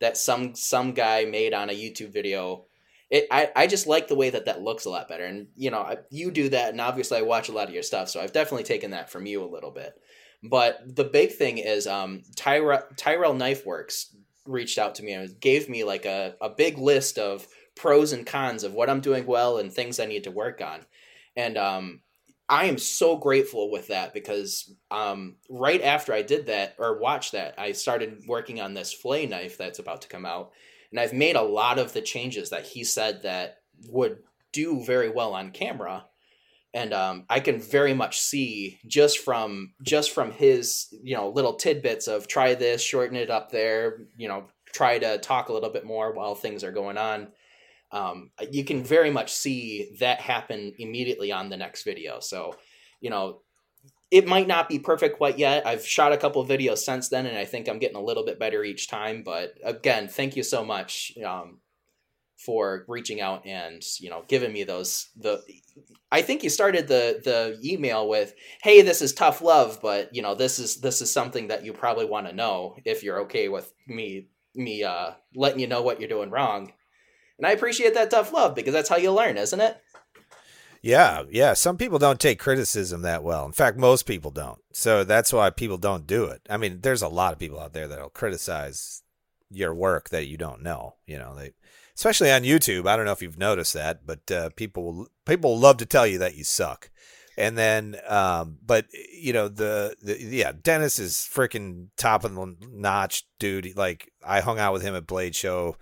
that some guy made on a YouTube video. I just like the way that looks a lot better. And, you know, you do that, and obviously I watch a lot of your stuff, so I've definitely taken that from you a little bit. But the big thing is Tyrell Knife Works reached out to me and gave me like a big list of pros and cons of what I'm doing well and things I need to work on. And I am so grateful with that, because right after I did that or watched that, I started working on this fillet knife that's about to come out. And I've made a lot of the changes that he said that would do very well on camera. And I can very much see just from his, you know, little tidbits of try this, shorten it up there, you know, try to talk a little bit more while things are going on. You can very much see that happen immediately on the next video. So, you know, it might not be perfect quite yet. I've shot a couple of videos since then, and I think I'm getting a little bit better each time. But again, thank you so much for reaching out and, you know, giving me I think you started the email with, "Hey, this is tough love, but, you know, this is something that you probably want to know if you're okay with me letting you know what you're doing wrong." And I appreciate that tough love, because that's how you learn, isn't it? Yeah. Some people don't take criticism that well. In fact, most people don't. So that's why people don't do it. I mean, there's a lot of people out there that'll criticize your work that you don't know. You know, especially on YouTube. I don't know if you've noticed that, but people love to tell you that you suck. And then, but you know, Dennis is freaking top of the notch, dude. Like, I hung out with him at Blade Show,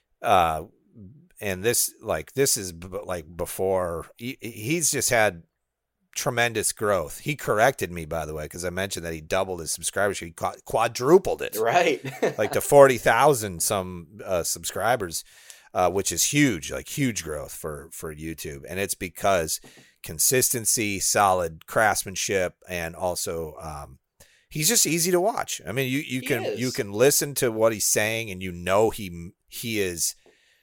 and this is like before he's just had tremendous growth. He corrected me, by the way, because I mentioned that he doubled his subscribers. He quadrupled it, right? Like to 40,000 some subscribers, which is huge, like huge growth for YouTube. And it's because consistency, solid craftsmanship, and also he's just easy to watch. I mean, you can listen to what he's saying, and you know he is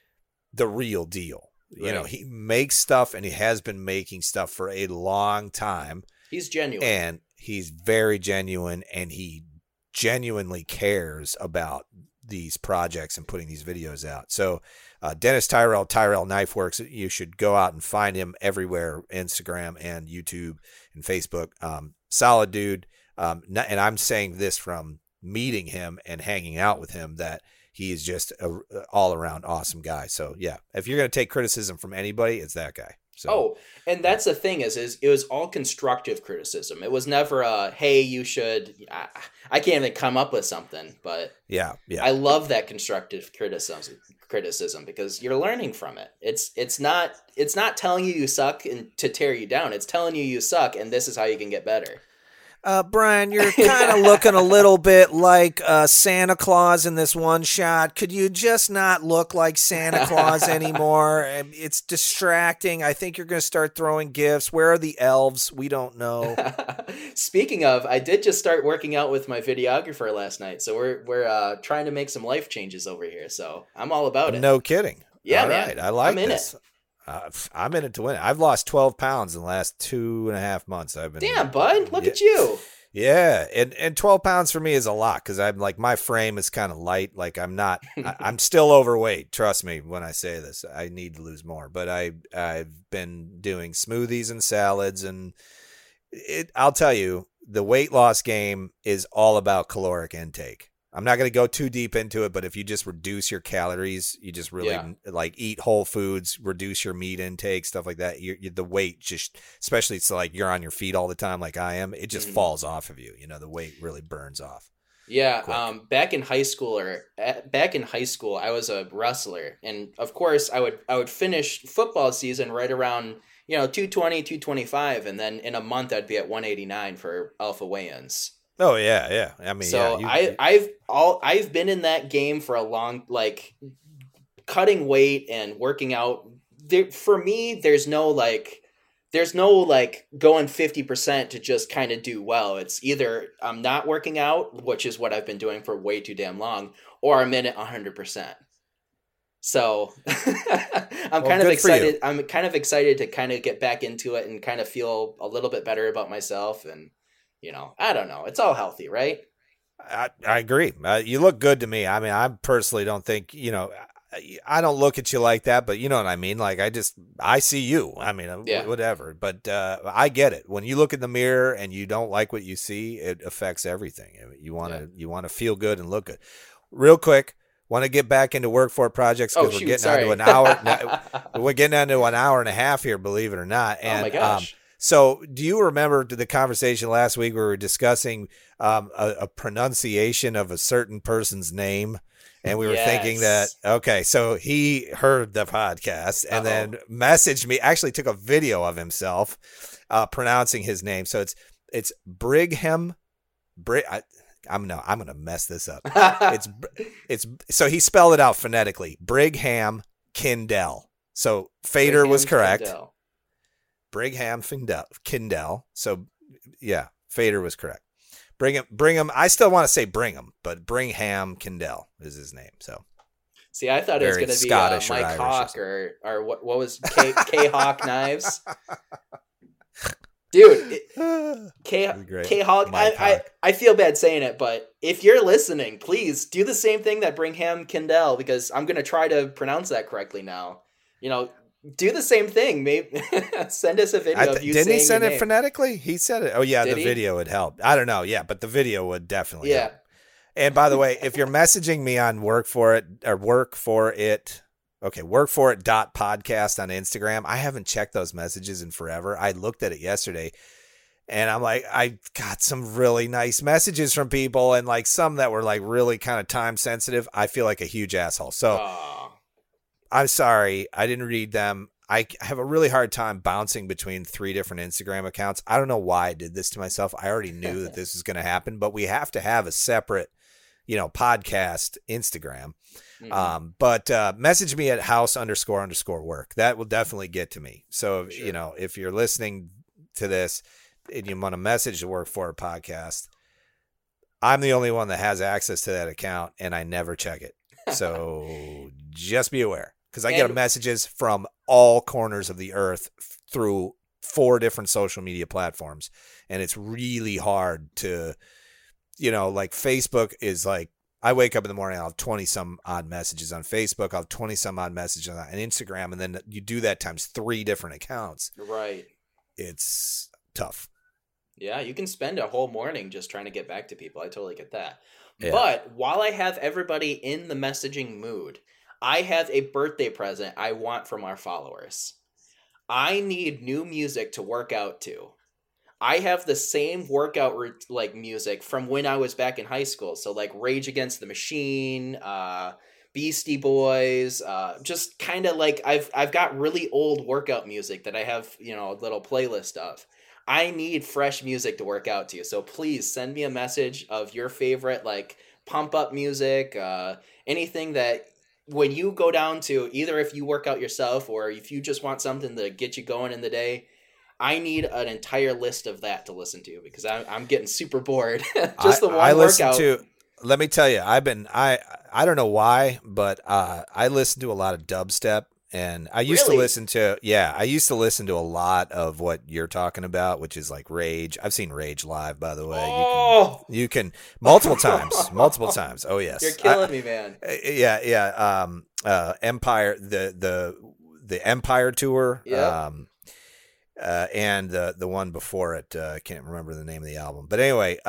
the real deal. Right. You know, he makes stuff, and he has been making stuff for a long time. He's genuine. And he's very genuine, and he genuinely cares about these projects and putting these videos out. So Dennis Tyrell Knife Works, you should go out and find him everywhere, Instagram and YouTube and Facebook. Solid dude. And I'm saying this from meeting him and hanging out with him, that he is just a all-around awesome guy. So, yeah, if you're going to take criticism from anybody, it's that guy. So. And that's the thing is it was all constructive criticism. It was never hey, you should. I can't even come up with something, but yeah. I love that constructive criticism because you're learning from it. It's not telling you suck and to tear you down. It's telling you suck, and this is how you can get better. Brian, you're kind of looking a little bit like Santa Claus in this one shot. Could you just not look like Santa Claus anymore? It's distracting. I think you're going to start throwing gifts. Where are the elves? We don't know. Speaking of, I did just start working out with my videographer last night. So we're trying to make some life changes over here. So I'm all about it. No kidding. Yeah, all man. Right. I like I'm in this. I'm in it to win it. I've lost 12 pounds in the last 2.5 months. Damn, bud. Look at you. Yeah. And 12 pounds for me is a lot because I'm like, my frame is kind of light. Like I'm still overweight. Trust me when I say this. I need to lose more. But I've been doing smoothies and salads. And I'll tell you, the weight loss game is all about caloric intake. I'm not going to go too deep into it, but if you just reduce your calories, you just really like eat whole foods, reduce your meat intake, stuff like that. The weight just, especially it's like you're on your feet all the time, like I am, it just falls off of you. You know, the weight really burns off. Yeah. Back in high school, I was a wrestler, and of course I would finish football season right around 220, 225, and then in a month I'd be at 189 for alpha weigh-ins. Oh yeah. I mean, so I've been in that game for a long, like cutting weight and working out. For me, there's no going 50% to just kind of do well. It's either I'm not working out, which is what I've been doing for way too damn long, or I'm in it 100%. So I'm kind of excited. I'm kind of excited to kind of get back into it and kind of feel a little bit better about myself and. I don't know. It's all healthy, right? I agree. You look good to me. I mean, I personally don't think, you know, I don't look at you like that, but you know what I mean? Like, I see you. I mean, whatever. But I get it. When you look in the mirror and you don't like what you see, it affects everything. You want to feel good and look good. Real quick, want to get back into work for projects because we're getting onto an hour. We're getting into an hour and a half here, believe it or not. And, oh my gosh. So do you remember the conversation last week where we were discussing a pronunciation of a certain person's name? And we were thinking that, okay, so he heard the podcast and then messaged me, actually took a video of himself pronouncing his name. So it's Brigham. I'm going to mess this up. So he spelled it out phonetically. Brigham Kindell. So Fader was correct. Kindell. Brigham Kindell. So yeah, Fader was correct. Brigham. I still want to say Brigham, but Brigham Kindell is his name. So, see, I thought it was going to be Mike Hawk or what was K Hawk Knives, dude. K Hawk. I feel bad saying it, but if you're listening, please do the same thing that Brigham Kindell, because I'm going to try to pronounce that correctly now. You know. Do the same thing. Maybe send us a video of you didn't he send your it name. Phonetically? He said it. Oh yeah, the video would help. I don't know. Yeah, but the video would definitely help. And by the way, if you're messaging me on work for it podcast on Instagram, I haven't checked those messages in forever. I looked at it yesterday and I'm like, I got some really nice messages from people and like some that were like really kind of time sensitive. I feel like a huge asshole. So I'm sorry. I didn't read them. I have a really hard time bouncing between 3 different Instagram accounts. I don't know why I did this to myself. I already knew that this was going to happen, but we have to have a separate, podcast Instagram. Mm-hmm. But message me at house__work. That will definitely get to me. So, sure. If you're listening to this and you want to message the Work For It podcast, I'm the only one that has access to that account and I never check it. So just be aware. Because I get messages from all corners of the earth through 4 different social media platforms. And it's really hard to, like Facebook is like, I wake up in the morning, I'll have 20 some odd messages on Facebook. I'll have 20 some odd messages on Instagram. And then you do that times 3 different accounts. Right. It's tough. Yeah, you can spend a whole morning just trying to get back to people. I totally get that. Yeah. But while I have everybody in the messaging mood, I have a birthday present I want from our followers. I need new music to work out to. I have the same workout music from when I was back in high school. So like Rage Against the Machine, Beastie Boys, just kind of like I've got really old workout music that I have, a little playlist of. I need fresh music to work out to. So please send me a message of your favorite like pump up music, anything that when you go down to, either if you work out yourself or if you just want something to get you going in the day, I need an entire list of that to listen to because I'm getting super bored. Just the one workout. Let me tell you, I don't know why, but I listen to a lot of dubstep. And I used to listen to a lot of what you're talking about, which is like Rage. I've seen Rage live, by the way. You can multiple times. Oh yes, you're killing me, man. Yeah. Empire, the Empire tour. Yeah. And the one before it, I can't remember the name of the album, but anyway,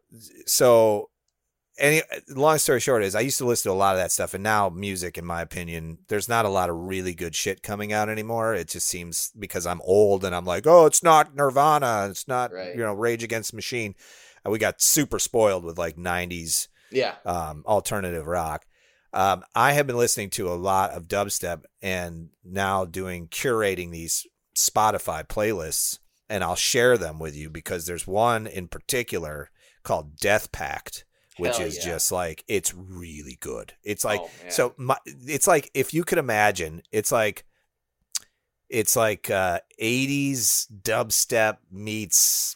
so. Long story short is I used to listen to a lot of that stuff, and now music, in my opinion, there's not a lot of really good shit coming out anymore. It just seems because I'm old and I'm like, oh, it's not Nirvana, it's not Rage Against the Machine. We got super spoiled with like 90s alternative rock. I have been listening to a lot of dubstep and now curating these Spotify playlists, and I'll share them with you because there's one in particular called Death Pact. Which is just like, it's really good. It's like, it's like, if you could imagine, it's like 80s dubstep meets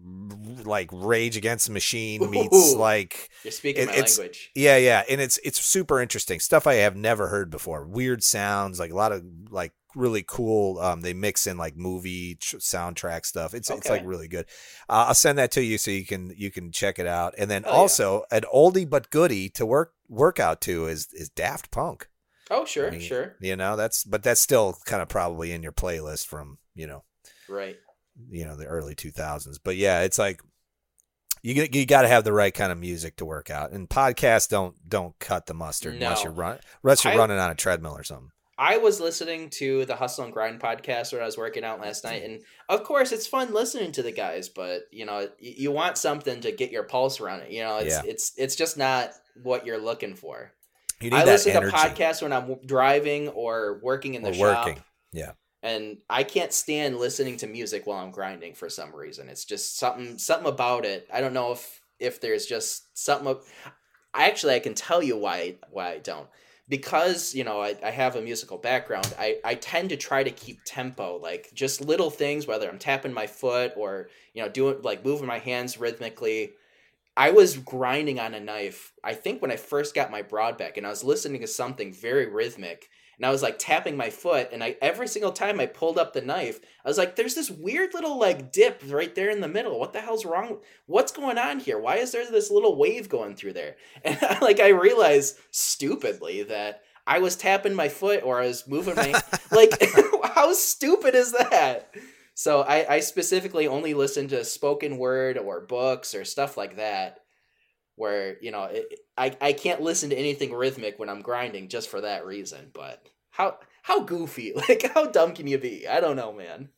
like Rage Against the Machine meets like you're speaking my language. Yeah, and it's super interesting stuff I have never heard before. Weird sounds, like a lot of like really cool. They mix in like movie soundtrack stuff. It's like really good. I'll send that to you so you can check it out. And then also an oldie but goodie to work out to is Daft Punk. Oh, sure, I mean, sure. That's still kind of probably in your playlist from right. The early 2000s. But yeah, it's like you got to have the right kind of music to work out. And podcasts don't cut the mustard unless you're running on a treadmill or something. I was listening to the Hustle and Grind podcast when I was working out last night, and of course it's fun listening to the guys, but you want something to get your pulse around it. It's just not what you're looking for. You need I that listen energy. to podcasts when I'm driving or working in the shop. Yeah. And I can't stand listening to music while I'm grinding for some reason. It's just something about it. I don't know if there's just something. I can tell you why I don't. Because, I have a musical background, I tend to try to keep tempo, like just little things, whether I'm tapping my foot or, doing like moving my hands rhythmically. I was grinding on a knife, I think when I first got my broad back, and I was listening to something very rhythmic, and I was like tapping my foot, and every single time I pulled up the knife, I was like, there's this weird little like dip right there in the middle. What the hell's wrong? What's going on here? Why is there this little wave going through there? And I realized stupidly that I was tapping my foot or I was moving my, like, how stupid is that? So I specifically only listen to spoken word or books or stuff like that, where, I can't listen to anything rhythmic when I'm grinding just for that reason. But how goofy, like how dumb can you be? I don't know, man.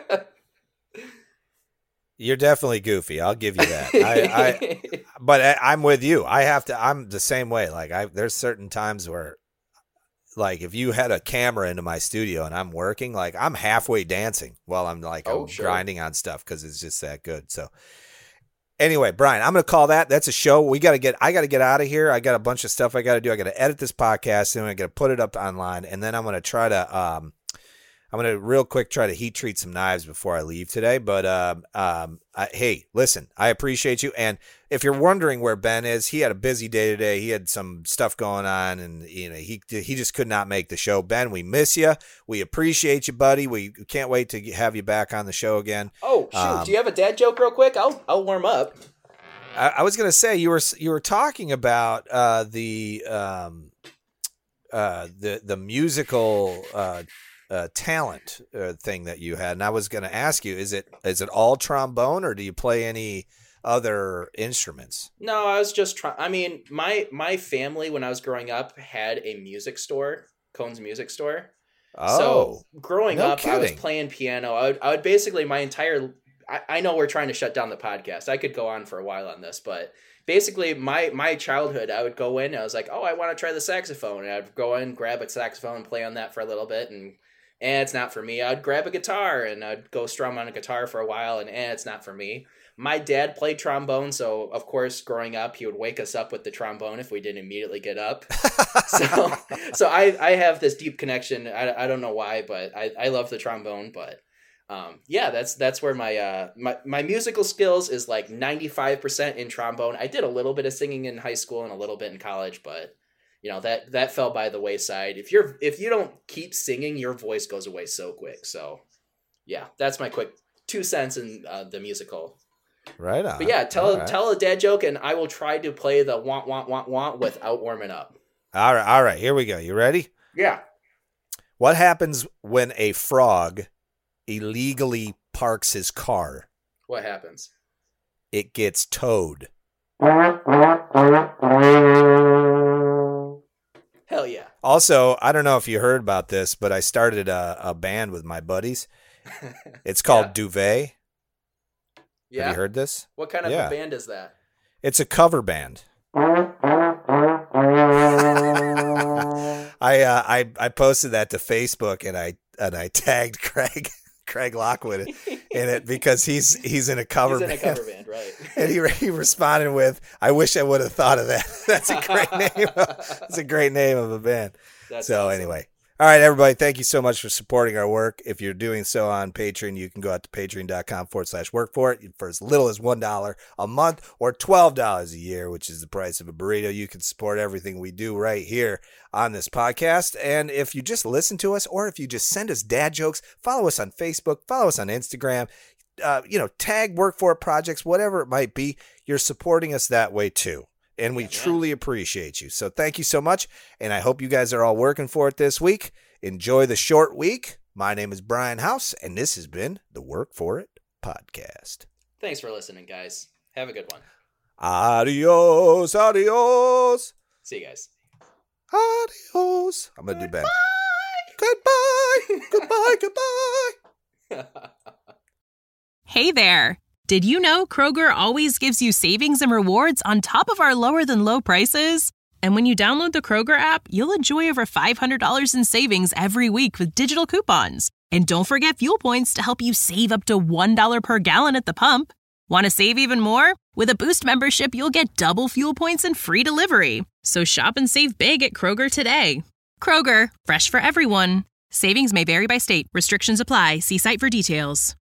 You're definitely goofy. I'll give you that. But I'm with you. I'm the same way. Like there's certain times where, like, if you had a camera into my studio and I'm working, like I'm halfway dancing while I'm like grinding on stuff because it's just that good. So anyway, Brian, I'm going to call that's a show. I got to get out of here. I got a bunch of stuff I got to do. I got to edit this podcast and I got to put it up online. And then I'm going to try to, real quick try to heat treat some knives before I leave today. But hey, listen, I appreciate you. And if you're wondering where Ben is, he had a busy day today. He had some stuff going on, and he just could not make the show. Ben, we miss you. We appreciate you, buddy. We can't wait to have you back on the show again. Oh shoot! Do you have a dad joke real quick? I'll warm up. I was gonna say you were talking about the musical talent thing that you had, and I was going to ask you: is it all trombone, or do you play any other instruments? No, I was just trying. I mean, my family when I was growing up had a music store, Cone's Music Store. Oh, so growing up, kidding. I was playing piano. I would basically my entire. I know we're trying to shut down the podcast. I could go on for a while on this, but basically my childhood, I would go in and I was like, oh, I want to try the saxophone, and I'd go in, grab a saxophone, and play on that for a little bit, and it's not for me. I'd grab a guitar and I'd go strum on a guitar for a while, and it's not for me. My dad played trombone, so of course, growing up, he would wake us up with the trombone if we didn't immediately get up. so I have this deep connection. I don't know why, but I love the trombone. But yeah, that's where my musical skills is like 95% in trombone. I did a little bit of singing in high school and a little bit in college, but that fell by the wayside. If you don't keep singing, your voice goes away so quick. So yeah, that's my quick 2 cents in the musical. Right on. But yeah, tell a dad joke, and I will try to play the want without warming up. All right. Here we go. You ready? Yeah. What happens when a frog illegally parks his car? What happens? It gets towed. Hell yeah. Also, I don't know if you heard about this, but I started a band with my buddies. It's called Duvet. Yeah. Have you heard this? What kind of a band is that? It's a cover band. I posted that to Facebook, and I tagged Craig Lockwood in it because he's in a cover band. He's in a cover band, right? And he responded with, "I wish I would have thought of that." That's a great name. That's a great name of a band. That's so awesome. Anyway, All right, everybody, thank you so much for supporting our work. If you're doing so on Patreon, you can go out to patreon.com/work for it for as little as $1 a month or $12 a year, which is the price of a burrito. You can support everything we do right here on this podcast. And if you just listen to us or if you just send us dad jokes, follow us on Facebook, follow us on Instagram, tag Work For It projects, whatever it might be, you're supporting us that way too. And we truly appreciate you. So thank you so much. And I hope you guys are all working for it this week. Enjoy the short week. My name is Brian House, and this has been the Work For It podcast. Thanks for listening, guys. Have a good one. Adios, adios. See you guys. Adios. I'm going to do better. Goodbye. Goodbye, goodbye. Hey there. Did you know Kroger always gives you savings and rewards on top of our lower than low prices? And when you download the Kroger app, you'll enjoy over $500 in savings every week with digital coupons. And don't forget fuel points to help you save up to $1 per gallon at the pump. Want to save even more? With a Boost membership, you'll get double fuel points and free delivery. So shop and save big at Kroger today. Kroger, fresh for everyone. Savings may vary by state. Restrictions apply. See site for details.